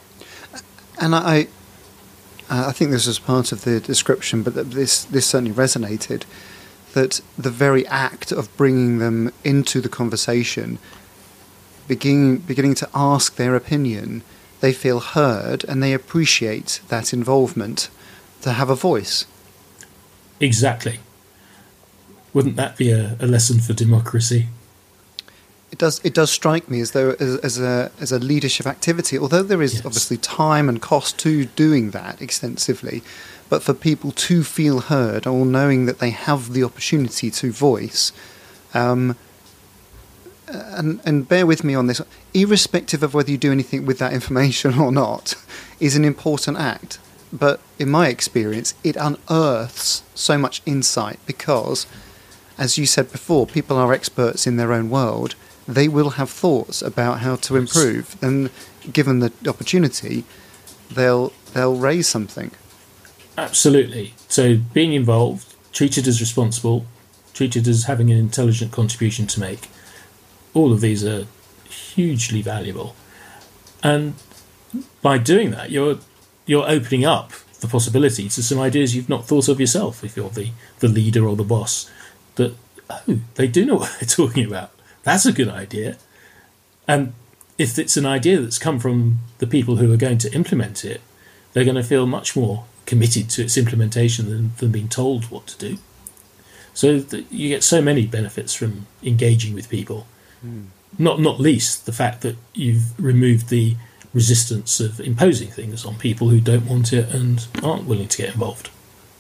And I I think this was part of the description, but this this certainly resonated, that the very act of bringing them into the conversation, beginning beginning to ask their opinion, they feel heard and they appreciate that involvement to have a voice. Exactly. Wouldn't that be a, a lesson for democracy? It does. It does strike me as though, as, as a as a leadership activity, although there is yes. obviously time and cost to doing that extensively, but for people to feel heard, or knowing that they have the opportunity to voice, um, and and bear with me on this, irrespective of whether you do anything with that information or not, is an important act. But in my experience, it unearths so much insight because, as you said before, people are experts in their own world. They will have thoughts about how to improve, and given the opportunity, they'll they'll raise something. Absolutely. So being involved, treated as responsible, treated as having an intelligent contribution to make, all of these are hugely valuable. And by doing that, you're you're opening up the possibility to some ideas you've not thought of yourself, if you're the, the leader or the boss, that, oh, they do know what they're talking about. That's a good idea. And if it's an idea that's come from the people who are going to implement it, they're going to feel much more committed to its implementation than, than being told what to do. So that you get so many benefits from engaging with people. Mm. Not not least the fact that you've removed the resistance of imposing things on people who don't want it and aren't willing to get involved.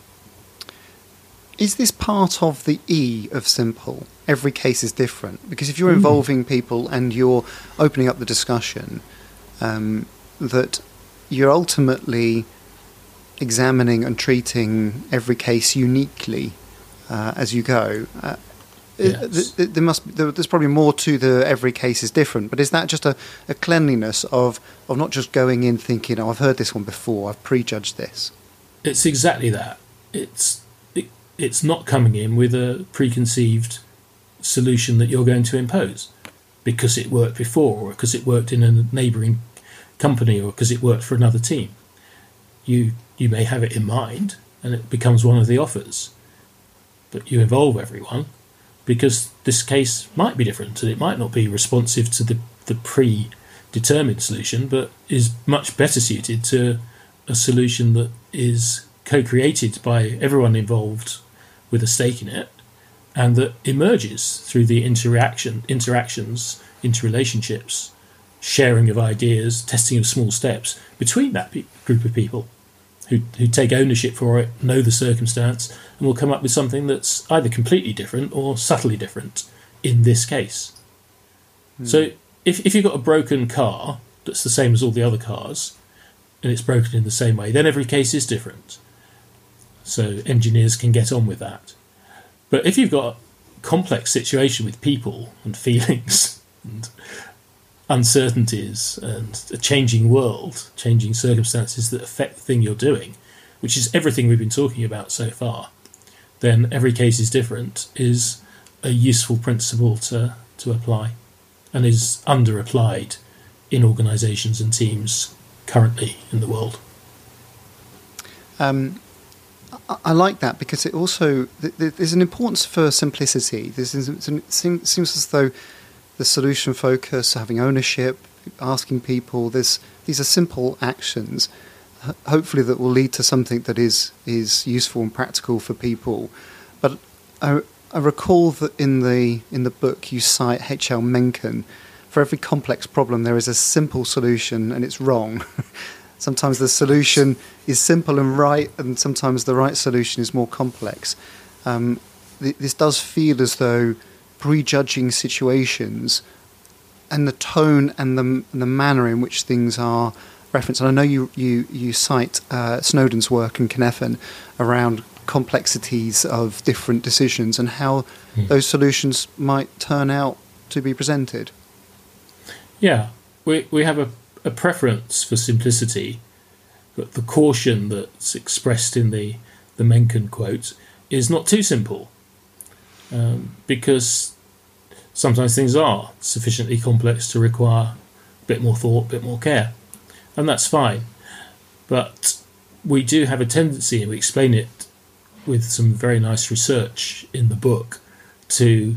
Is this part of the E of simple? Every case is different. Because if you're involving mm. people and you're opening up the discussion, um, that you're ultimately examining and treating every case uniquely uh, as you go. Uh, yes. th- there must be, there, there's probably more to the every case is different, but is that just a, a cleanliness of, of not just going in thinking, oh, I've heard this one before, I've prejudged this? It's exactly that. It's it, it's not coming in with a preconceived solution that you're going to impose because it worked before, or because it worked in a neighbouring company, or because it worked for another team. You you may have it in mind, and it becomes one of the offers. But you involve everyone because this case might be different, and it might not be responsive to the, the predetermined solution, but is much better suited to a solution that is co-created by everyone involved with a stake in it, and that emerges through the interaction, interactions, interrelationships, sharing of ideas, testing of small steps between that pe- group of people who who take ownership for it, know the circumstance, and will come up with something that's either completely different or subtly different in this case. Hmm. So if if you've got a broken car that's the same as all the other cars, and it's broken in the same way, then every case is different. So engineers can get on with that. But if you've got a complex situation with people and feelings and uncertainties and a changing world, changing circumstances that affect the thing you're doing, which is everything we've been talking about so far, then every case is different is a useful principle to, to apply, and is under-applied in organisations and teams currently in the world. Um, I, I like that because it also, th- th- there's an importance for simplicity. There's, it seems, seems as though the solution focus, having ownership, asking people, this, these are simple actions, h- hopefully that will lead to something that is, is useful and practical for people. But I, I recall that in the in the book you cite H L Mencken. For every complex problem there is a simple solution and it's wrong. Sometimes the solution is simple and right, and sometimes the right solution is more complex. um, th- this does feel as though prejudging situations and the tone and the and the manner in which things are referenced. And I know you you you cite uh, Snowden's work in Cynefin around complexities of different decisions and how mm. those solutions might turn out to be presented. Yeah, we we have a, a preference for simplicity, but the caution that's expressed in the the Mencken quote is not too simple. Um, because sometimes things are sufficiently complex to require a bit more thought, a bit more care, and that's fine. But we do have a tendency, and we explain it with some very nice research in the book, to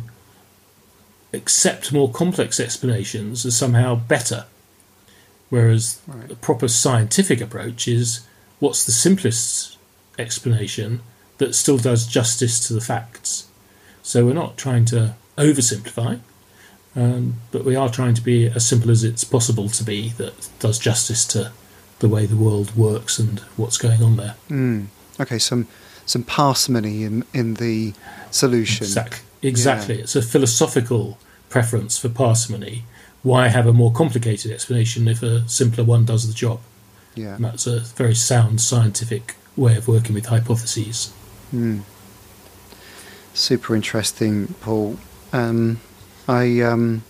accept more complex explanations as somehow better, whereas right. the proper scientific approach is what's the simplest explanation that still does justice to the facts. So we're not trying to oversimplify, um, but we are trying to be as simple as it's possible to be that does justice to the way the world works and what's going on there. Mm. Okay, some some parsimony in, in the solution. Exactly. Exactly. Yeah. It's a philosophical preference for parsimony. Why have a more complicated explanation if a simpler one does the job? Yeah. And that's a very sound scientific way of working with hypotheses. Mm. Super interesting, Paul. Um, I um,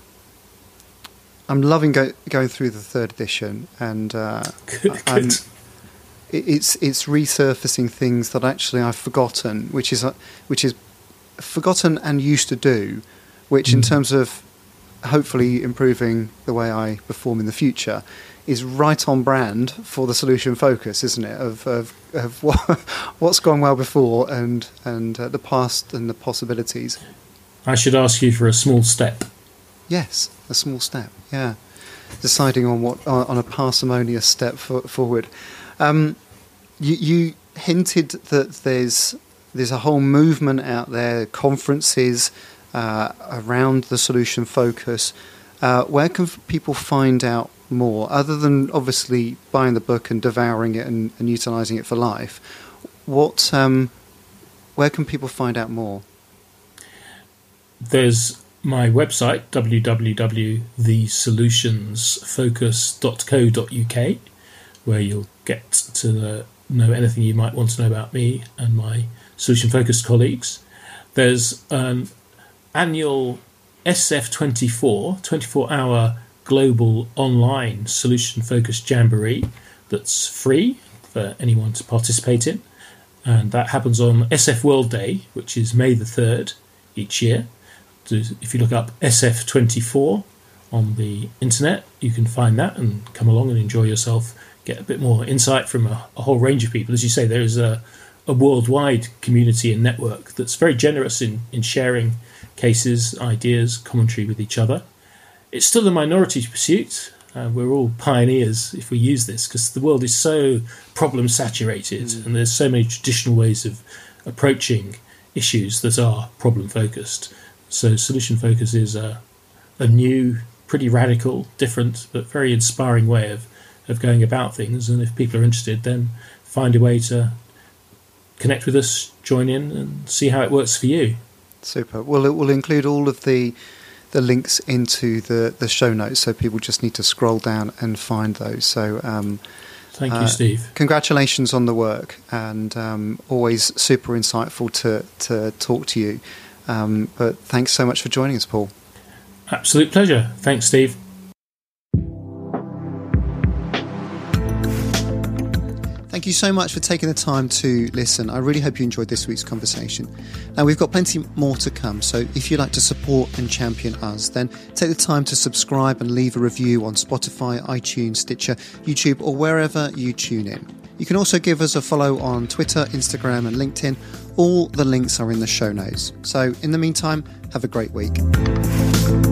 I'm loving go- going through the third edition, and uh, good, good. it's it's resurfacing things that actually I've forgotten, which is uh, which is forgotten and used to do, which mm. in terms of hopefully improving the way I perform in the future, is right on brand for the solution focus, isn't it? Of of, of what, what's gone well before and and uh, the past and the possibilities. I should ask you for a small step. Yes, a small step. Yeah, deciding on what on a parsimonious step for, forward. Um, you, you hinted that there's there's a whole movement out there, conferences uh, around the solution focus. Uh, where can people find out more, other than obviously buying the book and devouring it and, and utilising it for life? What, um, where can people find out more? There's my website, w w w dot the solutions focus dot co dot u k, where you'll get to know anything you might want to know about me and my Solution Focused colleagues. There's an annual S F twenty-four, twenty-four hour global online Solution Focused Jamboree that's free for anyone to participate in. And that happens on S F World Day, which is May the third each year. So if you look up S F twenty-four on the internet, you can find that and come along and enjoy yourself, get a bit more insight from a, a whole range of people. As you say, there is a, a worldwide community and network that's very generous in, in sharing cases, ideas, commentary with each other. It's still a minority pursuit. Uh, we're all pioneers if we use this, because the world is so problem saturated mm. and there's so many traditional ways of approaching issues that are problem focused. So solution focus is a, a new, pretty radical, different, but very inspiring way of, of going about things. And if people are interested, then find a way to connect with us, join in and see how it works for you. Super. Well, it will include all of the the links into the, the show notes, so people just need to scroll down and find those. So, um, thank you, uh, Steve. Congratulations on the work, and um, always super insightful to to talk to you. Um, but thanks so much for joining us, Paul. Absolute pleasure. Thanks, Steve. Thank you so much for taking the time to listen. I really hope you enjoyed this week's conversation. Now, we've got plenty more to come, so if you'd like to support and champion us, then take the time to subscribe and leave a review on Spotify, iTunes, Stitcher, YouTube, or wherever you tune in. You can also give us a follow on Twitter, Instagram, and LinkedIn. All the links are in the show notes. So, in the meantime, have a great week.